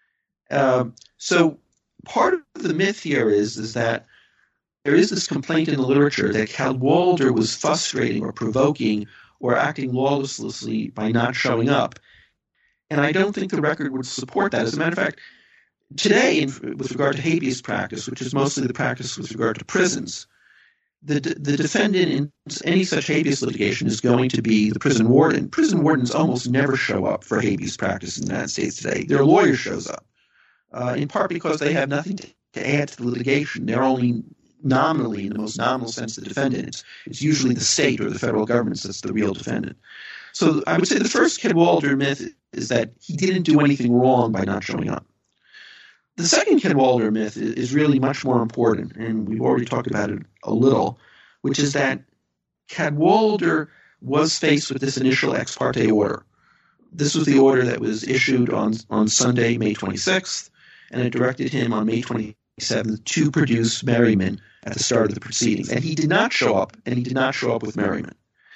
Speaker 2: Uh, so part of the myth here is, is that there is this complaint in the literature that Cadwalder was frustrating or provoking or acting lawlessly by not showing up. And I don't think the record would support that. As a matter of fact, today, in, with regard to habeas practice, which is mostly the practice with regard to prisons, the the defendant in any such habeas litigation is going to be the prison warden. Prison wardens almost never show up for habeas practice in the United States today. Their lawyer shows up, uh, in part because they have nothing to, to add to the litigation. They're only nominally, in the most nominal sense, the defendant. It's, it's usually the state or the federal government that's the real defendant. So I would say the first Cadwalder myth is that he didn't do anything wrong by not showing up. The second Cadwalder myth is really much more important, and we've already talked about it a little, which is that Cadwalder was faced with this initial ex parte order. This was the order that was issued on, on Sunday, May twenty-sixth, and it directed him on May twenty-seventh to produce Merriman at the start of the proceedings. And he did not show up, and he did not show up with Merriman.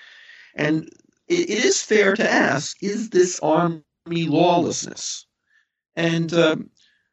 Speaker 2: And it is fair to ask, is this Army lawlessness? And um,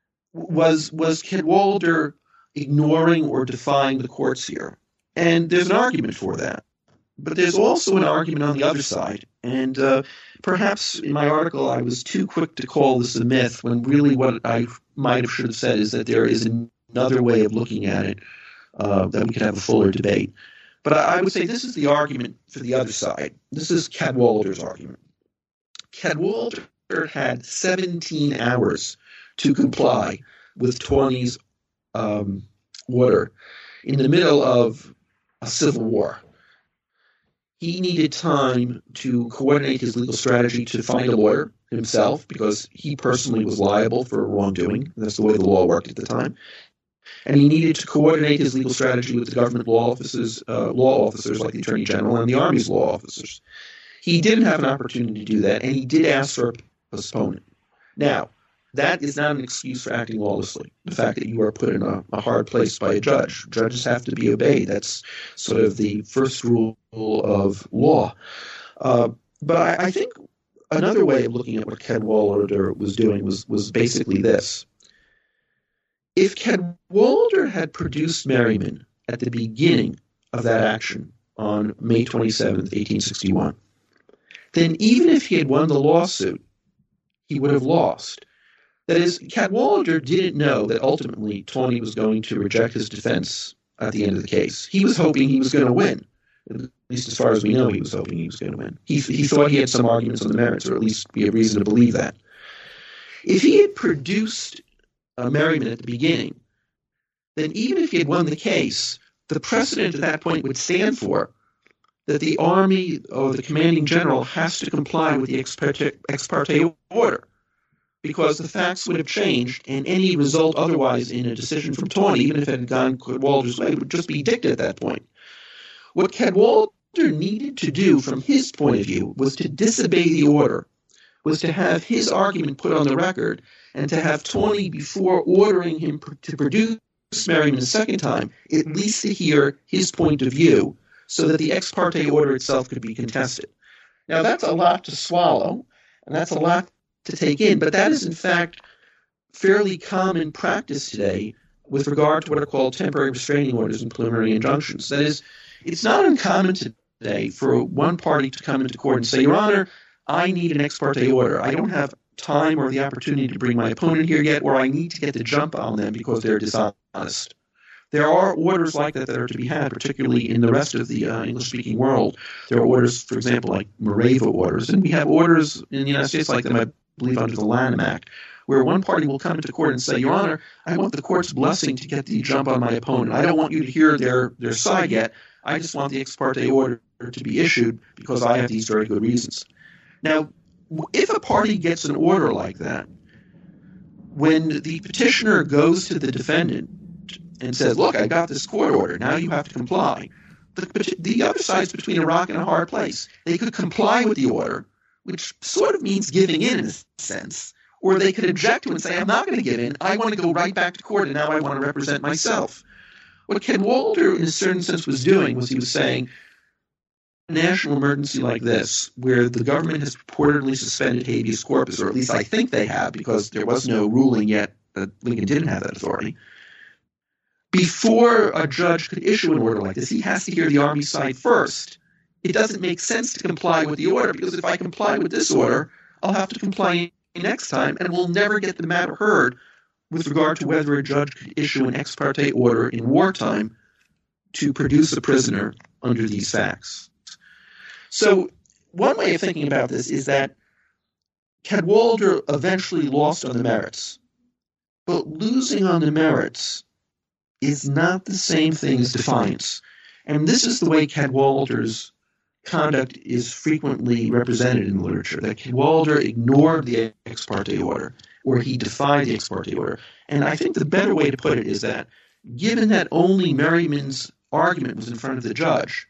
Speaker 2: was was Cadwalder ignoring or defying the courts here? And there's an argument for that. But there's also an argument on the other side. And uh, perhaps in my article I was too quick to call this a myth, when really what I might have should have said is that there is another way of looking at it, uh, that we could have a fuller debate. But I would say this is the argument for the other side. This is Cadwalder's argument. Cadwalder had seventeen hours to comply with Tawney's um, order in the middle of a civil war. He needed time to coordinate his legal strategy to find a lawyer himself, because he personally was liable for wrongdoing. That's the way the law worked at the time. And he needed to coordinate his legal strategy with the government law officers, uh, law officers like the Attorney General and the Army's law officers. He didn't have an opportunity to do that, and he did ask for a postponement. Now, that is not an excuse for acting lawlessly. The fact that you are put in a, a hard place by a judge. Judges have to be obeyed. That's sort of the first rule of law. Uh, but I, I think another way of looking at what Cadwalder was doing was, was basically this. If Cadwalder had produced Merriman at the beginning of that action on May twenty-seventh, eighteen sixty-one, then even if he had won the lawsuit, he would have lost, That is, Cadwalader didn't know that ultimately Tawney was going to reject his defense at the end of the case. He was hoping he was going to win. At least as far as we know, he was hoping he was going to win. He, he thought he had some arguments on the merits, or at least we have reason to believe that. If he had produced uh, Merryman at the beginning, then even if he had won the case, the precedent at that point would stand for that the Army or the commanding general has to comply with the ex parte, ex parte order, because the facts would have changed, and any result otherwise in a decision from Tawney, even if it had gone Cadwallader's way, would just be dicta at that point. What Cadwalader needed to do from his point of view was to disobey the order, was to have his argument put on the record, and to have Tawney, before ordering him to produce Merryman a second time, at least to hear his point of view, so that the ex parte order itself could be contested. Now, that's a lot to swallow, and that's a lot to take in, but that is, in fact, fairly common practice today with regard to what are called temporary restraining orders and preliminary injunctions. That is, it's not uncommon today for one party to come into court and say, Your Honor, I need an ex parte order. I don't have time or the opportunity to bring my opponent here yet, or I need to get the jump on them because they're dishonest. There are orders like that that are to be had, particularly in the rest of the uh, English-speaking world. There are orders, for example, like Mareva orders, and we have orders in the United States like them, I believe, under the Lanham Act, where one party will come into court and say, Your Honor, I want the court's blessing to get the jump on my opponent. I don't want you to hear their, their side yet. I just want the ex parte order to be issued because I have these very good reasons. Now, if a party gets an order like that, when the petitioner goes to the defendant and says, look, I got this court order, now you have to comply, the, the other side's between a rock and a hard place. They could comply with the order, which sort of means giving in in a sense, or they could object to it and say, I'm not going to give in, I want to go right back to court, and now I want to represent myself. What Cadwalader, in a certain sense, was doing was he was saying, a national emergency like this, where the government has purportedly suspended habeas corpus, or at least I think they have, because there was no ruling yet that Lincoln didn't have that authority, before a judge could issue an order like this, he has to hear the Army side first. It doesn't make sense to comply with the order, because if I comply with this order, I'll have to comply next time, and we'll never get the matter heard with regard to whether a judge could issue an ex parte order in wartime to produce a prisoner under these facts. So one way of thinking about this is that Cadwalader eventually lost on the merits, but losing on the merits is not the same thing as defiance. And this is the way Cadwalader's conduct is frequently represented in the literature, that Cadwalader ignored the ex parte order, or he defied the ex parte order. And I think the better way to put it is that, given that only Merryman's argument was in front of the judge,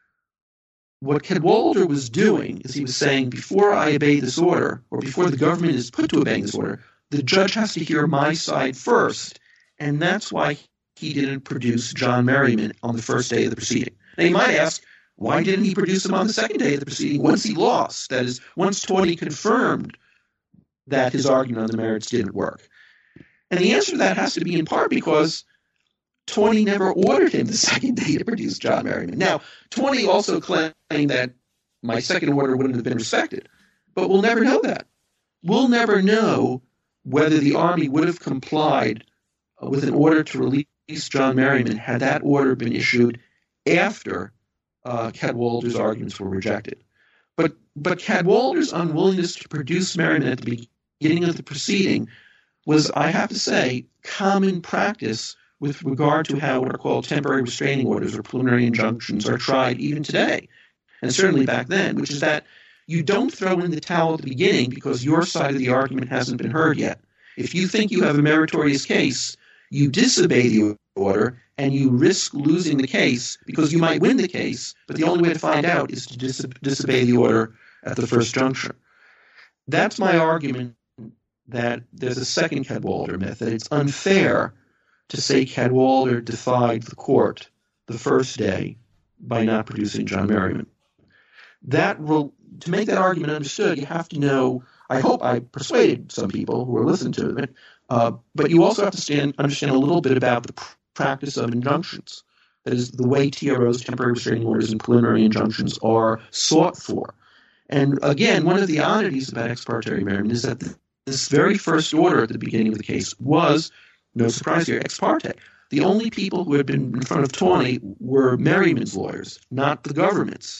Speaker 2: what Cadwalader was doing is he was saying, before I obey this order, or before the government is put to obeying this order, the judge has to hear my side first, and that's why he didn't produce John Merryman on the first day of the proceeding. Now, you might ask, why didn't he produce him on the second day of the proceeding once he lost? That is, once Tawney confirmed that his argument on the merits didn't work. And the answer to that has to be in part because Tawney never ordered him the second day to produce John Merryman. Now, Tawney also claimed that my second order wouldn't have been respected, but we'll never know that. We'll never know whether the Army would have complied with an order to release John Merryman had that order been issued after uh, Cadwalader's arguments were rejected. But but Cadwalader's unwillingness to produce Merryman at the beginning of the proceeding was, I have to say, common practice with regard to how what are called temporary restraining orders or preliminary injunctions are tried even today, and certainly back then, which is that you don't throw in the towel at the beginning because your side of the argument hasn't been heard yet. If you think you have a meritorious case, you disobey the order, and you risk losing the case because you might win the case, but the only way to find out is to dis- disobey the order at the first juncture. That's my argument, that there's a second Cadwalader myth, that it's unfair to say Cadwalader defied the court the first day by not producing John Merryman. That will, to make that argument understood, you have to know, I hope I persuaded some people who are listening to it, uh, but you also have to stand, understand a little bit about the pr- practice of injunctions. That is, the way T R Os, temporary restraining orders, and preliminary injunctions are sought for. And again, one of the oddities about ex parte Merryman is that this very first order at the beginning of the case was, no surprise here, ex parte. The only people who had been in front of Tawney were Merryman's lawyers, not the government's.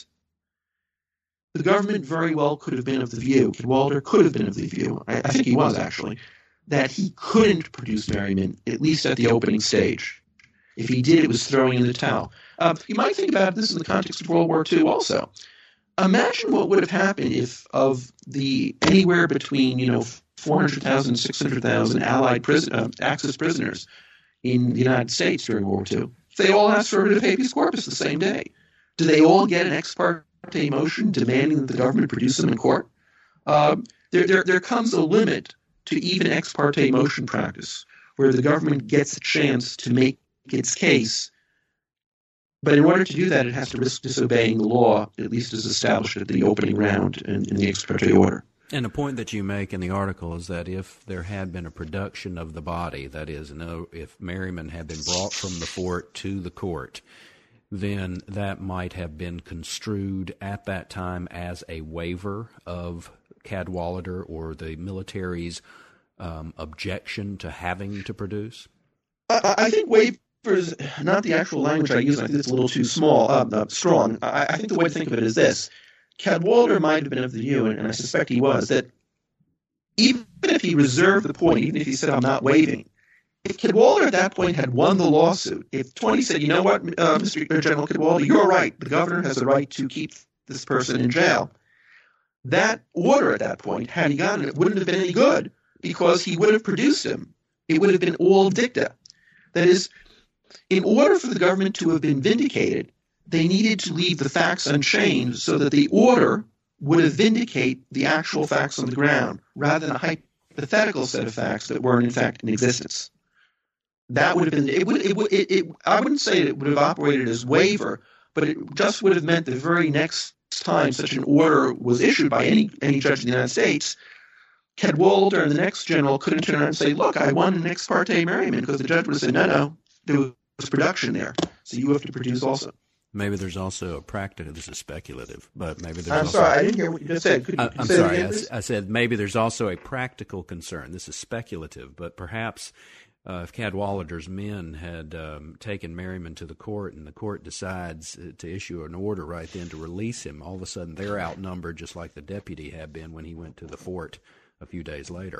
Speaker 2: The government very well could have been of the view, Cadwalader could have been of the view, I, I think he was actually, that he couldn't produce Merryman, at least at the opening stage. If he did, it was throwing in the towel. Uh, you might think about this in the context of World War Two also. Imagine what would have happened if of the anywhere between, you know, four hundred thousand and six hundred thousand Allied prison, uh, Axis prisoners in the United States during World War Two, if they all asked for a writ of habeas corpus the same day. Do they all get an ex parte motion demanding that the government produce them in court? Uh, there, there, there comes a limit to even ex parte motion practice, where the government gets a chance to make its case. But in order to do that, it has to risk disobeying the law, at least as established at the opening round in, in the ex parte order.
Speaker 1: And a point that you make in the article is that if there had been a production of the body, that is, no, if Merryman had been brought from the fort to the court, then that might have been construed at that time as a waiver of Cadwalader or the military's um, objection to having to produce?
Speaker 2: I, I think waiver is not the actual language I use. I think it's a little too small, uh, uh, strong. I, I think the way to think of it is this. Cadwalader might have been of the view, and, and I suspect he was, that even if he reserved the point, even if he said, I'm not waiving, if Cadwalader at that point had won the lawsuit, if Tawney said, you know what, uh, Mister General Cadwalader, you're right, the governor has a right to keep this person in jail, that order at that point, had he gotten it, wouldn't have been any good, because he would have produced him. It would have been all dicta. That is, in order for the government to have been vindicated, they needed to leave the facts unchanged so that the order would have vindicate the actual facts on the ground, rather than a hypothetical set of facts that weren't in fact in existence. That would have been it. Would it, would, it, it I wouldn't say it would have operated as waiver, but it just would have meant the very next time such an order was issued by any any judge in the United States, Cadwalader and the next general couldn't turn around and say, "Look, I won an ex parte Merryman," because the judge would have said, "No, no, there was production there, so you have to produce also."
Speaker 1: Maybe there's also a practical. This is speculative, but maybe there's.
Speaker 2: I'm
Speaker 1: also,
Speaker 2: sorry, I didn't hear what you just said. Could you
Speaker 1: I, I'm
Speaker 2: say
Speaker 1: sorry.
Speaker 2: Again,
Speaker 1: I, I said maybe there's also a practical concern. This is speculative, but perhaps uh, if Cadwalader's men had um, taken Merryman to the court, and the court decides to issue an order right then to release him, all of a sudden they're outnumbered, just like the deputy had been when he went to the fort a few days later.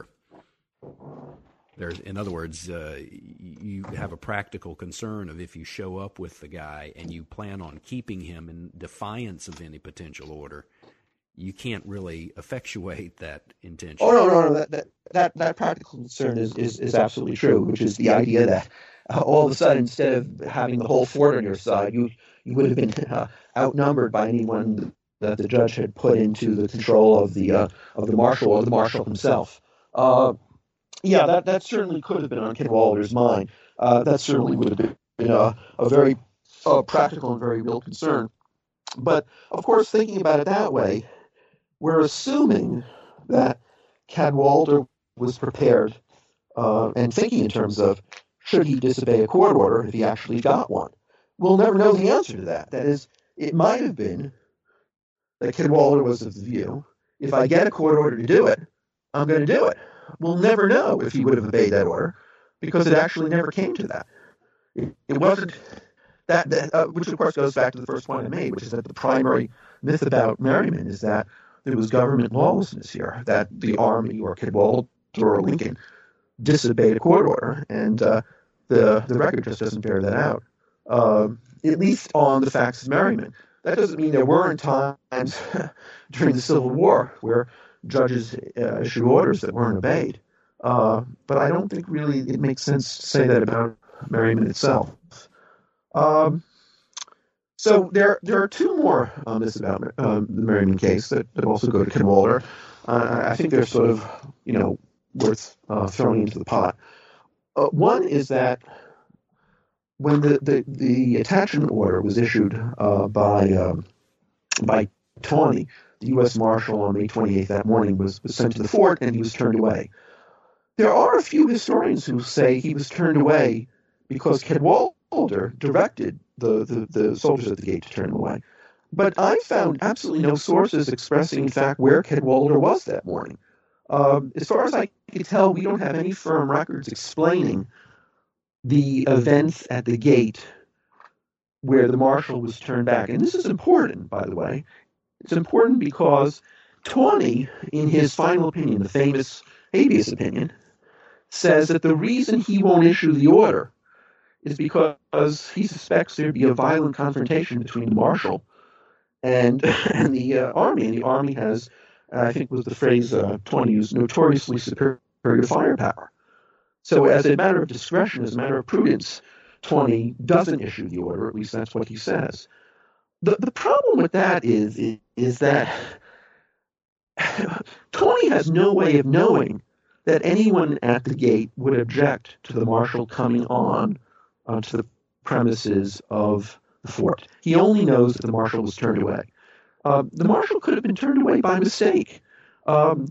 Speaker 1: There's, in other words, uh, you have a practical concern of if you show up with the guy and you plan on keeping him in defiance of any potential order, you can't really effectuate that intention.
Speaker 2: Oh, no, no, no. That, that, that, that practical concern is, is, is absolutely true, which is the idea that uh, all of a sudden, instead of having the whole fort on your side, you, you would have been uh, outnumbered by anyone that the judge had put into the control of the uh, of the marshal or the marshal himself. Uh, yeah, that, that certainly could have been on Cadwalader's mind. Uh, that certainly would have been a, a very uh, practical and very real concern. But, of course, thinking about it that way, we're assuming that Cadwalader was prepared uh, and thinking in terms of, should he disobey a court order if he actually got one? We'll never know the answer to that. That is, it might have been that Cadwalader was of the view, if I get a court order to do it, I'm going to do it. We'll never know if he would have obeyed that order, because it actually never came to that. It, it wasn't that, that uh, which of course goes back to the first point I made, which is that the primary myth about Merryman is that there was government lawlessness here, that the army or Cadwalader or Lincoln disobeyed a court order, and uh, the the record just doesn't bear that out. Uh, at least on the facts of Merryman. That doesn't mean there weren't times during the Civil War where judges uh, issued orders that weren't obeyed. Uh, but I don't think really it makes sense to say that about Merryman itself. Um, so there there are two more on this about um, the Merryman case that, that also go to Cadwalader. Uh, I think they're sort of, you know, worth uh, throwing into the pot. Uh, one is that when the, the, the attachment order was issued uh, by um, by Tawney, the U S Marshal on May twenty-eighth that morning was, was sent to the fort and he was turned away. There are a few historians who say he was turned away because Cadwalader directed the, the, the soldiers at the gate to turn him away. But I found absolutely no sources expressing, in fact, where Cadwalader was that morning. Um, as far as I can tell, we don't have any firm records explaining the events at the gate where the marshal was turned back. And this is important, by the way. It's important because Tawney, in his final opinion, the famous habeas opinion, says that the reason he won't issue the order is because he suspects there'd be a violent confrontation between the marshal and and the uh, army. And the army has, I think was the phrase uh, Tawney used, notoriously superior firepower. So as a matter of discretion, as a matter of prudence, Tawney doesn't issue the order, at least that's what he says. The the problem with that is, is, is that Tawney has no way of knowing that anyone at the gate would object to the marshal coming on uh, to the premises of the fort. He only knows that the marshal was turned away. Uh, the marshal could have been turned away by mistake. Um,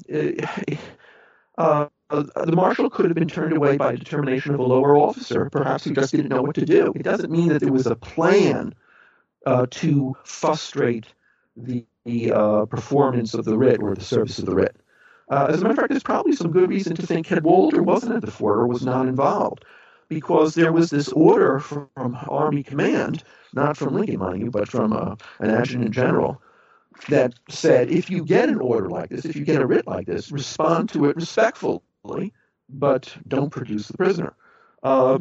Speaker 2: uh, the marshal could have been turned away by determination of a lower officer, perhaps who just didn't know what to do. It doesn't mean that there was a plan uh, to frustrate the, the uh, performance of the writ or the service of the writ. Uh, as a matter of fact, there's probably some good reason to think Cadwalader wasn't at the fort or was not involved, because there was this order from, from Army Command, not from Lincoln, mind you, but from uh, an adjutant general, that said, if you get an order like this, if you get a writ like this, respond to it respectfully, but don't produce the prisoner. Uh,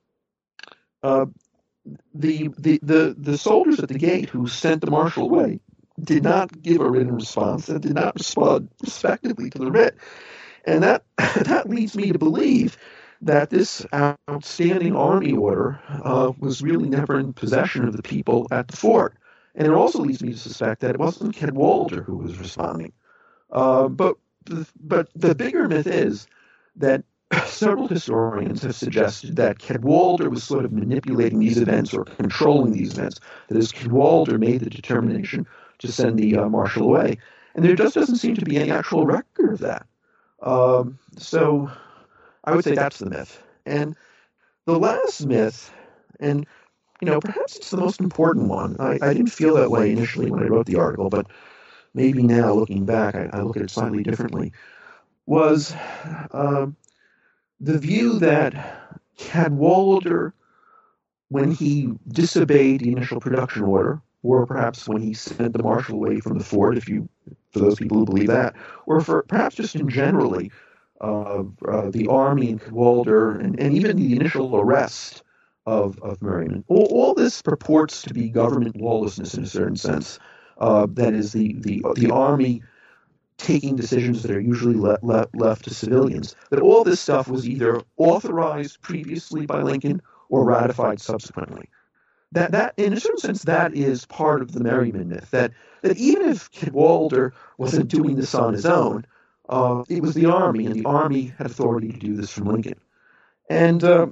Speaker 2: uh, the, the, the, the soldiers at the gate who sent the marshal away did not give a written response and did not respond respectively to the writ. And that that leads me to believe that this outstanding army order uh, was really never in possession of the people at the fort. And it also leads me to suspect that it wasn't Cadwalader who was responding. Uh, but, but the bigger myth is that several historians have suggested that Cadwalader was sort of manipulating these events or controlling these events. That is, Cadwalader made the determination to send the uh, marshal away. And there just doesn't seem to be any actual record of that. Um, so I would say that's the myth. And the last myth, and you know, perhaps it's the most important one. I, I didn't feel that way initially when I wrote the article, but maybe now looking back, I, I look at it slightly differently, was um, the view that Cadwalader, when he disobeyed the initial production order, or perhaps when he sent the marshal away from the fort, if you, for those people who believe that, or for perhaps just in generally, uh, uh, the army and Cadwalader, and, and even the initial arrest of, of Merryman. All, all this purports to be government lawlessness in a certain sense. Uh, that is, the, the, the army taking decisions that are usually le- le- left to civilians. That all this stuff was either authorized previously by Lincoln or ratified subsequently. That, that, in a certain sense, that is part of the Merryman myth, that, that even if Cadwalader wasn't doing this on his own, uh, it was the Army, and the Army had authority to do this from Lincoln. And uh,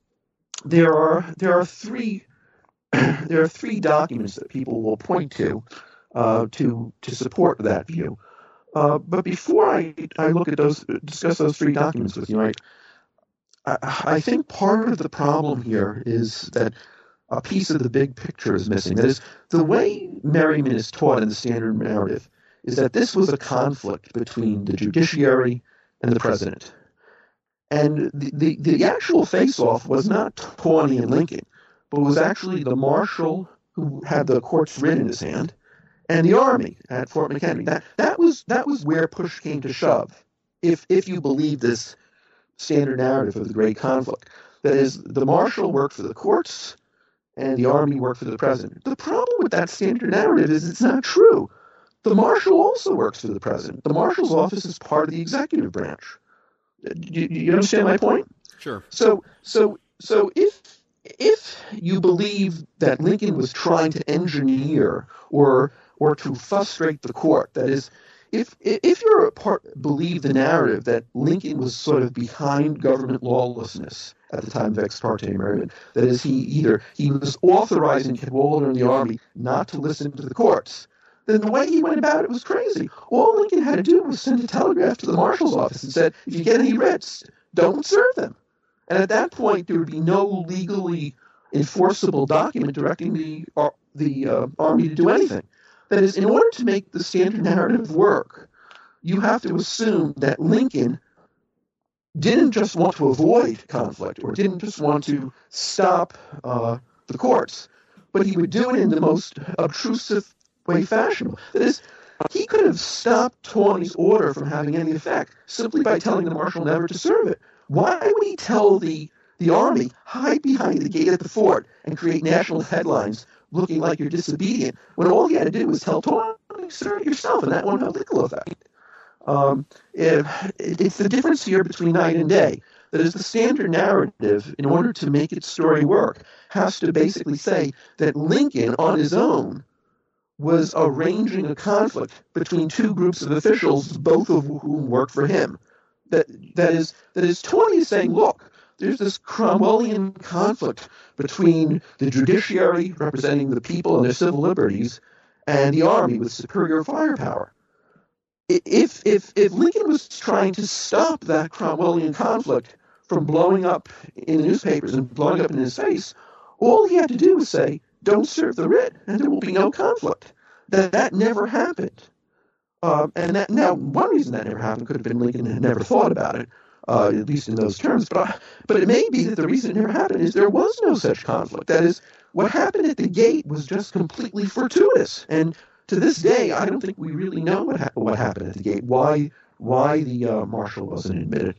Speaker 2: there are there are three there are three documents that people will point to uh, to to support that view. Uh, but before I, I look at those, discuss those three documents with you, I, I I think part of the problem here is that a piece of the big picture is missing. That is, the way Merryman is taught in the standard narrative is that this was a conflict between the judiciary and the president. And the, the, the actual face-off was not Tawney and Lincoln, but was actually the marshal who had the court's writ in his hand and the army at Fort McHenry. That, that, was, that was where push came to shove, if, if you believe this standard narrative of the great conflict. That is, the marshal worked for the courts, and the army worked for the president. The problem with that standard narrative is it's not true. The marshal also works for the president. The marshal's office is part of the executive branch. You, you understand my point?
Speaker 1: Sure.
Speaker 2: So, so, so if if you believe that Lincoln was trying to engineer or or to frustrate the court, that is, if if you're a part believe the narrative that Lincoln was sort of behind government lawlessness at the time of ex parte Merryman, that is, he either he was authorizing Cadwalader and the army not to listen to the courts, then the way he went about it was crazy. All Lincoln had to do was send a telegraph to the marshal's office and said, if you get any writs, don't serve them. And at that point, there would be no legally enforceable document directing the uh, the uh, army to do anything. That is, in order to make the standard narrative work, you have to assume that Lincoln didn't just want to avoid conflict or didn't just want to stop uh, the courts, but he would do it in the most obtrusive way fashionable. That is, he could have stopped Tawney's order from having any effect simply by telling the marshal never to serve it. Why would he tell the, the army, hide behind the gate at the fort and create national headlines looking like you're disobedient, when all he had to do was tell Tawney, serve it yourself, and that won't have legal effect? Um, it, it's the difference here between night and day. That is, the standard narrative, in order to make its story work, has to basically say that Lincoln, on his own, was arranging a conflict between two groups of officials, both of whom worked for him. That that is, that is, Tawney is saying, look, there's this Cromwellian conflict between the judiciary, representing the people and their civil liberties, and the army with superior firepower. If if if Lincoln was trying to stop that Cromwellian conflict from blowing up in the newspapers and blowing up in his face, all he had to do was say, don't serve the writ, and there will be no conflict. That that never happened. Um, and that now, one reason that never happened could have been Lincoln had never thought about it, uh, at least in those terms. But, but it may be that the reason it never happened is there was no such conflict. That is, what happened at the gate was just completely fortuitous. And to this day, I don't think we really know what ha- what happened at the gate, why why the uh, marshal wasn't admitted.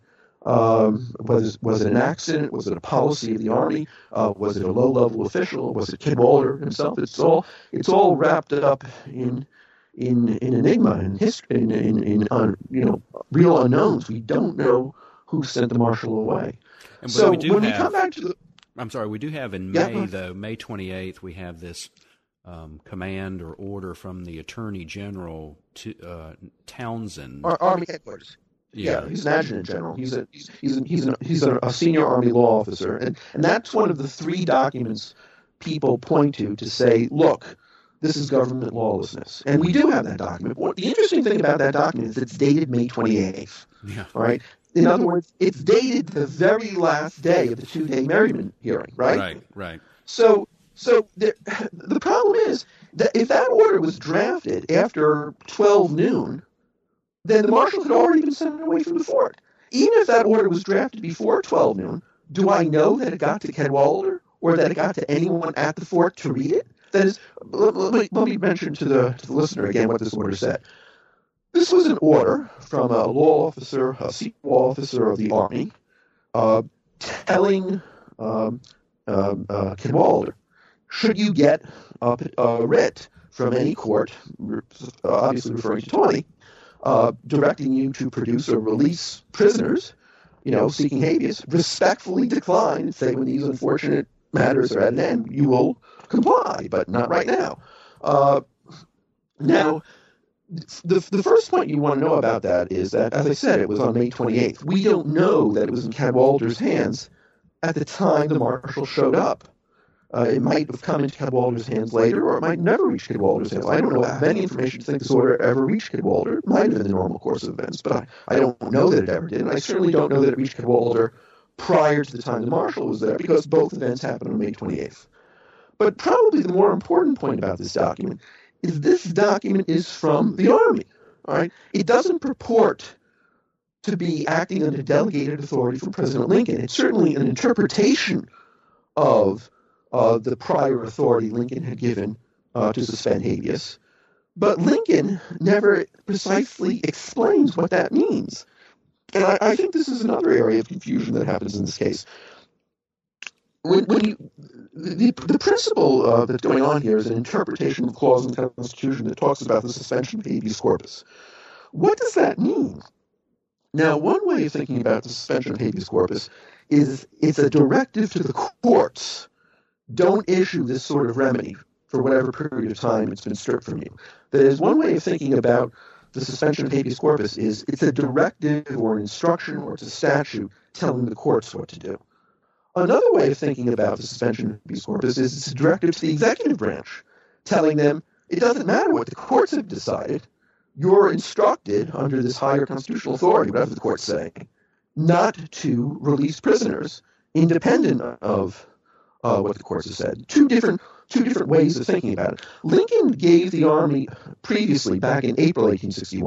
Speaker 2: Um, was, was it an accident? Was it a policy of the army? Uh, was it a low-level official? Was it Cadwalader himself? It's all it's all wrapped up in in in enigma and history, in in, in uh, you know real unknowns. We don't know who sent the marshal away.
Speaker 1: And
Speaker 2: so
Speaker 1: we do
Speaker 2: when
Speaker 1: have,
Speaker 2: we come back to the,
Speaker 1: I'm sorry, we do have in
Speaker 2: yeah,
Speaker 1: May though, May twenty-eighth, we have this um, command or order from the Attorney General to uh, Townsend.
Speaker 2: Our Army headquarters. Yeah. yeah, he's an adjutant general. He's a he's he's a, he's, a, he's a, a senior Army law officer, and and that's one of the three documents people point to to say, look, this is government lawlessness, and we do have that document. What, the interesting thing about that document is it's dated May twenty-eighth. Yeah. All right. In other words, it's dated the very last day of the two-day Merryman hearing. Right.
Speaker 1: Right. Right.
Speaker 2: So so the the problem is that if that order was drafted after twelve noon, then the marshal had already been sent away from the fort. Even if that order was drafted before twelve noon, do I know that it got to Cadwalader or that it got to anyone at the fort to read it? That is, let, let, me, let me mention to the, to the listener again what this order said. This was an order from a law officer, a senior law officer of the Army, uh, telling um, uh, uh, Cadwalader, should you get a, a writ from any court, obviously referring to Tawney, Uh, directing you to produce or release prisoners, you know, seeking habeas, respectfully decline and say when these unfortunate matters are at an end, you will comply, but not right now. Uh, now, the the first point you want to know about that is that, as I said, it was on May twenty-eighth. We don't know that it was in Cadwalader's hands at the time the marshal showed up. Uh, it might have come into Cadwalader's hands later, or it might never reach Cadwalader's hands. I don't know have any information to think this order ever reached Cadwalader. It might have in the normal course of events, but I, I don't know that it ever did. And I certainly don't know that it reached Cadwalader prior to the time the marshal was there, because both events happened on May twenty-eighth. But probably the more important point about this document is this document is from the Army. All right, it doesn't purport to be acting under delegated authority from President Lincoln. It's certainly an interpretation of Uh, the prior authority Lincoln had given uh, to suspend habeas. But Lincoln never precisely explains what that means. And I, I think this is another area of confusion that happens in this case. When, when you, the, the principle uh, that's going on here is an interpretation of a clause in the Constitution that talks about the suspension of habeas corpus. What does that mean? Now, one way of thinking about the suspension of habeas corpus is it's a directive to the courts. Don't issue this sort of remedy for whatever period of time it's been stripped from you. That is, one way of thinking about the suspension of habeas corpus is it's a directive or an instruction or it's a statute telling the courts what to do. Another way of thinking about the suspension of habeas corpus is it's a directive to the executive branch telling them it doesn't matter what the courts have decided, you're instructed under this higher constitutional authority, whatever the courts say, not to release prisoners independent of Uh, what the courts have said. Two different two different ways of thinking about it. Lincoln gave the Army previously, back in April eighteen sixty-one,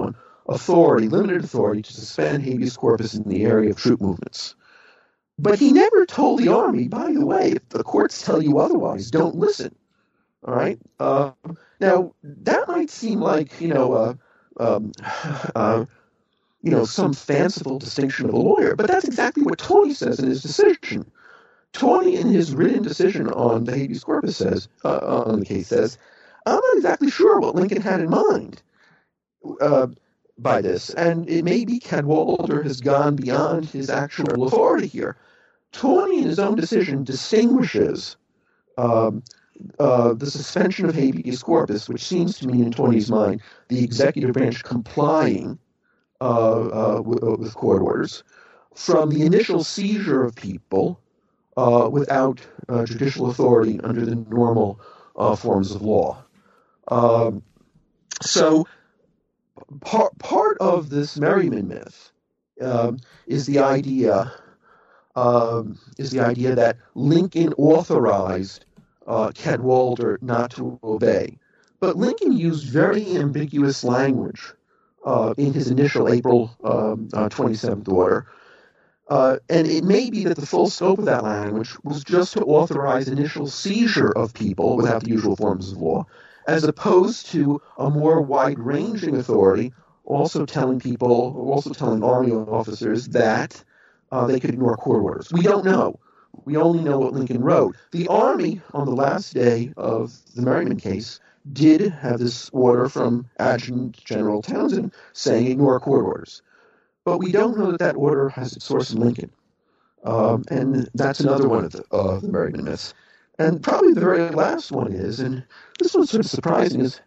Speaker 2: authority, limited authority, to suspend habeas corpus in the area of troop movements. But he never told the Army, by the way, if the courts tell you otherwise, don't listen. All right? Uh, now, that might seem like, you know, uh, um, uh, you know, some fanciful distinction of a lawyer, but that's exactly what Tawney says in his decision. Tawney, in his written decision on the habeas corpus, says, uh, on the case, says, I'm not exactly sure what Lincoln had in mind uh, by this, and it may be Cadwalader has gone beyond his actual authority here. Tawney, in his own decision, distinguishes um, uh, the suspension of habeas corpus, which seems to mean, in Tawney's mind, the executive branch complying uh, uh, with, uh, with court orders, from the initial seizure of people uh, without uh, judicial authority under the normal uh, forms of law. Um, so part, part of this Merryman myth um, is the idea Um, is the idea that Lincoln authorized uh, Cadwalader not to obey. But Lincoln used very ambiguous language uh, in his initial April um, uh, twenty-seventh order. Uh, and it may be that the full scope of that language was just to authorize initial seizure of people without the usual forms of law, as opposed to a more wide-ranging authority also telling people, also telling Army officers that Uh, they could ignore court orders. We don't know. We only know what Lincoln wrote. The Army, on the last day of the Merryman case, did have this order from Adjutant General Townsend saying ignore court orders. But we don't know that that order has its source in Lincoln. Um, and that's another one of the, uh, the Merryman myths. And probably the very last one is, and this one's sort of surprising, is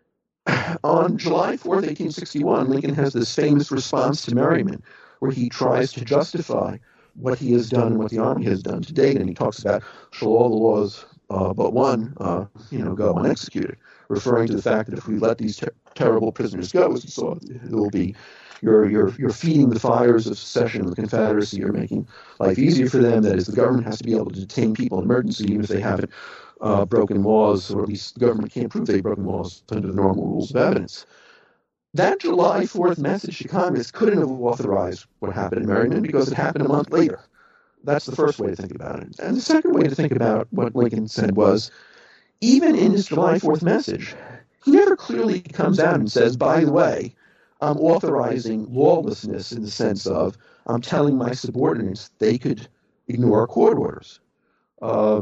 Speaker 2: on July fourth, eighteen sixty-one, Lincoln has this famous response to Merryman, where he tries to justify what he has done and what the Army has done to date, and he talks about, shall all the laws uh, but one, uh, you know, go unexecuted, referring to the fact that if we let these ter- terrible prisoners go, as you saw, it will be, you're, you're, you're feeding the fires of secession and the Confederacy, you're making life easier for them, that is, the government has to be able to detain people in emergency, even if they haven't uh, broken laws, or at least the government can't prove they've broken laws under the normal rules of evidence. That July fourth message to Congress couldn't have authorized what happened in Merryman because it happened a month later. That's the first way to think about it. And the second way to think about what Lincoln said was, even in his July fourth message, he never clearly comes out and says, by the way, I'm authorizing lawlessness in the sense of I'm telling my subordinates they could ignore court orders. Uh,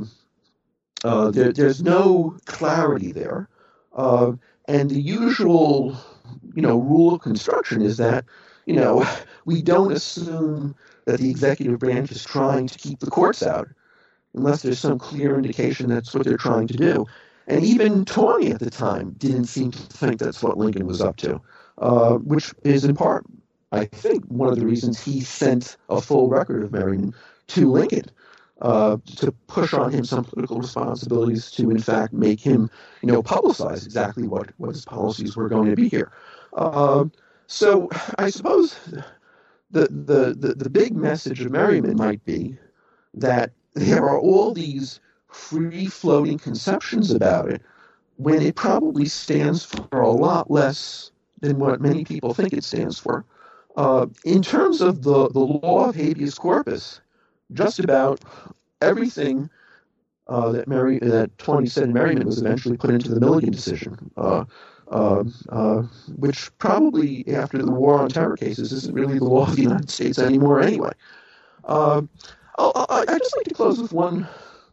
Speaker 2: uh, there, there's no clarity there. Uh, and the usual you know, rule of construction is that, you know, we don't assume that the executive branch is trying to keep the courts out unless there's some clear indication that's what they're trying to do. And even Tawney at the time didn't seem to think that's what Lincoln was up to, uh, which is in part, I think, one of the reasons he sent a full record of Merryman to Lincoln, uh, to push on him some political responsibilities to, in fact, make him, you know, publicize exactly what, what his policies were going to be here. Uh, so I suppose the, the, the, the big message of Merryman might be that there are all these free-floating conceptions about it when it probably stands for a lot less than what many people think it stands for. Uh, in terms of the, the law of habeas corpus, just about everything uh, that Mary that Tawney said in Merryman was eventually put into the Milligan decision, uh, uh, uh, which probably after the War on Terror cases isn't really the law of the United States anymore anyway. Uh, I'll, I'd just like to close with one,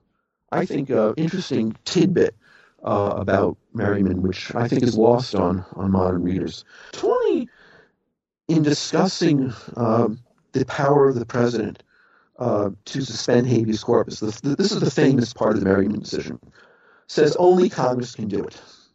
Speaker 2: I think, uh, interesting tidbit uh, about Merryman, which I think is lost on, on modern readers. Tawney, in discussing uh, the power of the president uh, to suspend habeas corpus, this, this is the famous part of the Merryman decision, says only Congress can do it.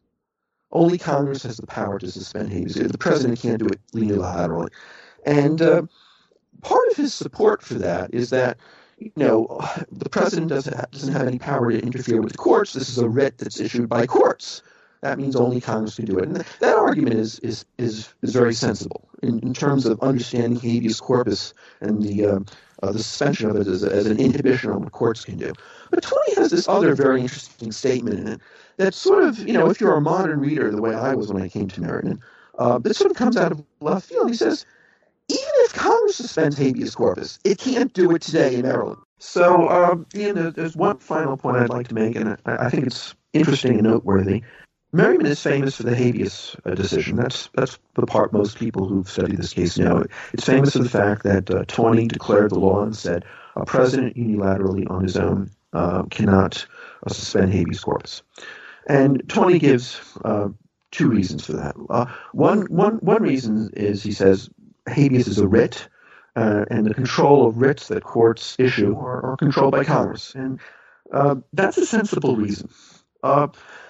Speaker 2: Only Congress has the power to suspend habeas. The president can't do it unilaterally. And uh, part of his support for that is that, you know, the president doesn't have, doesn't have any power to interfere with the courts. This is a writ that's issued by courts. That means only Congress can do it. And that argument is is is, is very sensible in, in terms of understanding habeas corpus and the uh, uh, the suspension of it as, as an inhibition on what courts can do. But Tawney has this other very interesting statement in it that sort of, you know, if you're a modern reader the way I was when I came to Merryman, Uh, this sort of comes out of left field. He says, even if Congress suspends habeas corpus, it can't do it today in Maryland. So, um, Ian, there's one final point I'd like to make, and I, I think it's interesting and noteworthy. Merriman is famous for the habeas uh, decision. That's that's the part most people who've studied this case know. It's famous for the fact that uh, Tawney declared the law and said a president unilaterally on his own uh, cannot uh, suspend habeas corpus. And Tawney gives uh, two reasons for that. Uh, one, one, one reason is he says habeas is a writ, uh, and the control of writs that courts issue are, are controlled by Congress. And uh, that's a sensible reason. Uh,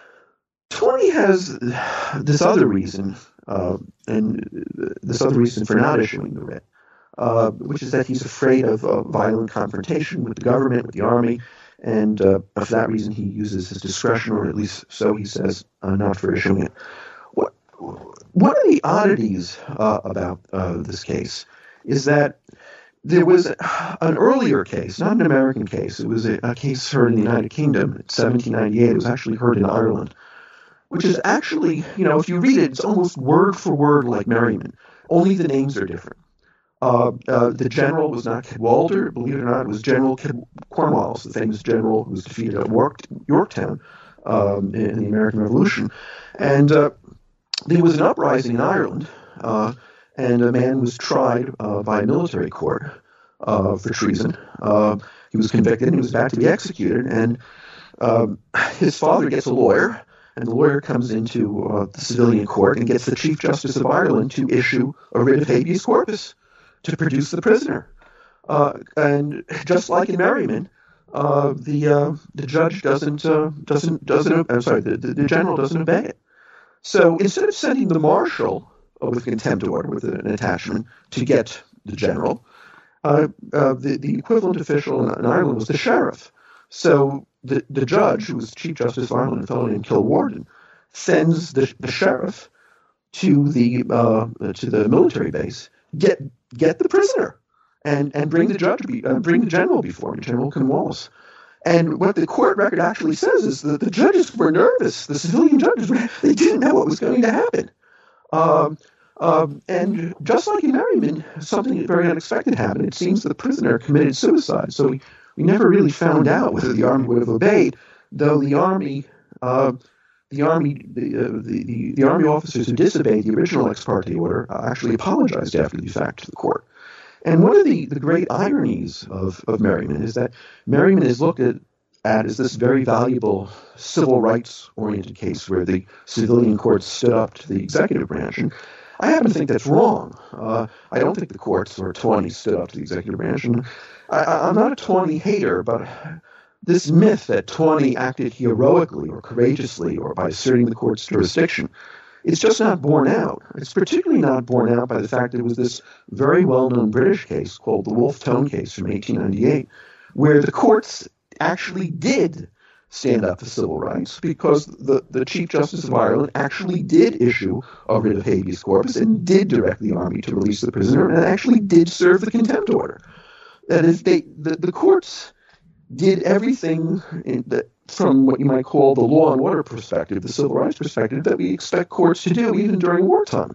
Speaker 2: Tawney has this other reason, uh, and this other reason for not issuing the writ, uh, which is that he's afraid of uh, violent confrontation with the government, with the army, and uh, for that reason he uses his discretion, or at least so he says, uh, not for issuing it. What, one of the oddities uh, about uh, this case is that there was an earlier case, not an American case. It was a, a case heard in the United Kingdom in seventeen ninety-eight. It was actually heard in Ireland, which is actually, you know, if you read it, it's almost word for word like Merriman, only the names are different. Uh, uh, the general was not Cadwalder, believe it or not, it was General Cad- Cornwallis, the famous general who was defeated at York- Yorktown um, in, in the American Revolution. And uh, there was an uprising in Ireland, uh, and a man was tried uh, by a military court uh, for treason. Uh, he was convicted, and he was about to be executed, and um, his father gets a lawyer, and the lawyer comes into uh, the civilian court and gets the Chief Justice of Ireland to issue a writ of habeas corpus to produce the prisoner. Uh, and just like in Merriman, uh, the uh, the judge doesn't uh, doesn't doesn't I'm sorry, the, the, the general doesn't obey it. So instead of sending the marshal uh, with contempt order with an attachment to get the general, uh, uh, the the equivalent official in, in Ireland was the sheriff. So the, the judge, who was Chief Justice of Ireland, a fellow named Kilwarden, sends the, the sheriff to the uh, to the military base, get get the prisoner, and and bring the judge, be, uh, bring the general before me, General Cornwallis. And what the court record actually says is that the judges were nervous. The civilian judges were, they didn't know what was going to happen. Um, um, and just like in Merriman, something very unexpected happened. It seems that the prisoner committed suicide. So we, we never really found out whether the army would have obeyed, though the army, uh, the army, the, uh, the, the the army officers who disobeyed the original ex parte order uh, actually apologized after the fact to the court. And one of the, the great ironies of, of Merriman is that Merriman is looked at, at as this very valuable civil rights-oriented case where the civilian courts stood up to the executive branch. And I happen to think that's wrong. Uh, I don't think the courts or Tawney stood up to the executive branch. And I, I'm not a Tawney hater, but this myth that Tawney acted heroically or courageously or by asserting the court's jurisdiction, it's just not borne out. It's particularly not borne out by the fact that it was this very well-known British case called the Wolfe Tone case from eighteen ninety-eight, where the courts actually did stand up for civil rights because the, the Chief Justice of Ireland actually did issue a writ of habeas corpus and did direct the army to release the prisoner and actually did serve the contempt order. That is, they the, the courts did everything in the, from what you might call the law and order perspective, the civil rights perspective, that we expect courts to do even during wartime.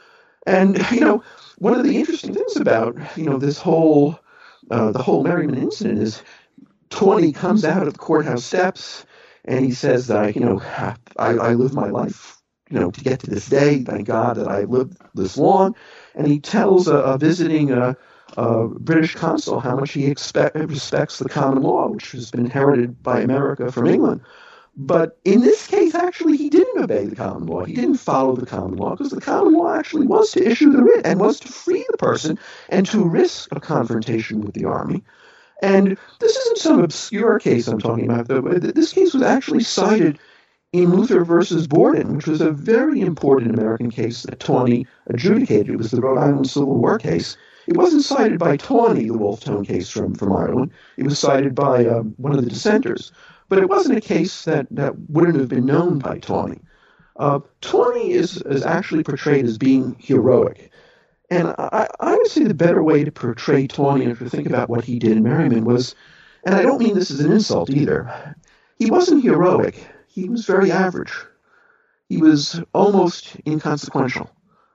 Speaker 2: And, you know, one of the interesting things about, you know, this whole, uh, the whole Merriman incident is Tawney comes out of the courthouse steps and he says that, you know, I, I lived my life, you know, to get to this day. Thank God that I lived this long. And he tells a, a visiting uh, uh, British consul how much he expect, respects the common law, which has been inherited by America from England. But in this case, actually, he didn't obey the common law. He didn't follow the common law because the common law actually was to issue the writ and was to free the person and to risk a confrontation with the army. And this isn't some obscure case I'm talking about, though. This case was actually cited in Luther versus Borden, which was a very important American case that Tawney adjudicated. It was the Rhode Island Civil War case. It wasn't cited by Tawney, the Wolfe Tone case from, from Ireland. It was cited by um, one of the dissenters. But it wasn't a case that, that wouldn't have been known by Tawney. Uh, Tawney is, is actually portrayed as being heroic. And I, I would say the better way to portray Tawney and to think about what he did in Merriman was, and I don't mean this as an insult either, he wasn't heroic. He was very average. He was almost inconsequential.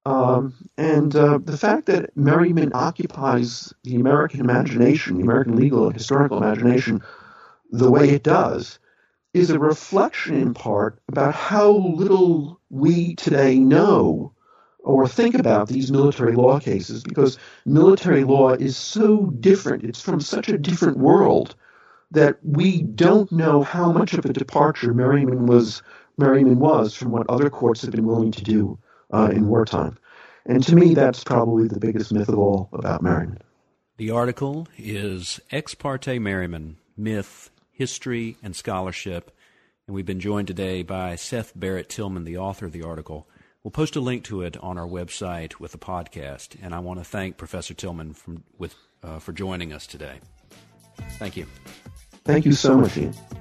Speaker 2: Um, and uh, the fact that Merryman occupies the American imagination, the American legal and historical imagination, the way it does, is a reflection in part about how little we today know or think about these military law cases, because military law is so different. It's from such a different world that we don't know how much of a departure Merryman was, Merryman was from what other courts have been willing to do uh, in wartime. And to me, that's probably the biggest myth of all about Merryman.
Speaker 1: The article is Ex parte Merryman, Myth, History, and Scholarship. And we've been joined today by Seth Barrett Tillman, the author of the article. We'll post a link to it on our website with the podcast. And I want to thank Professor Tillman from, with, uh, for joining us today. Thank you.
Speaker 2: Thank you so much, Ian.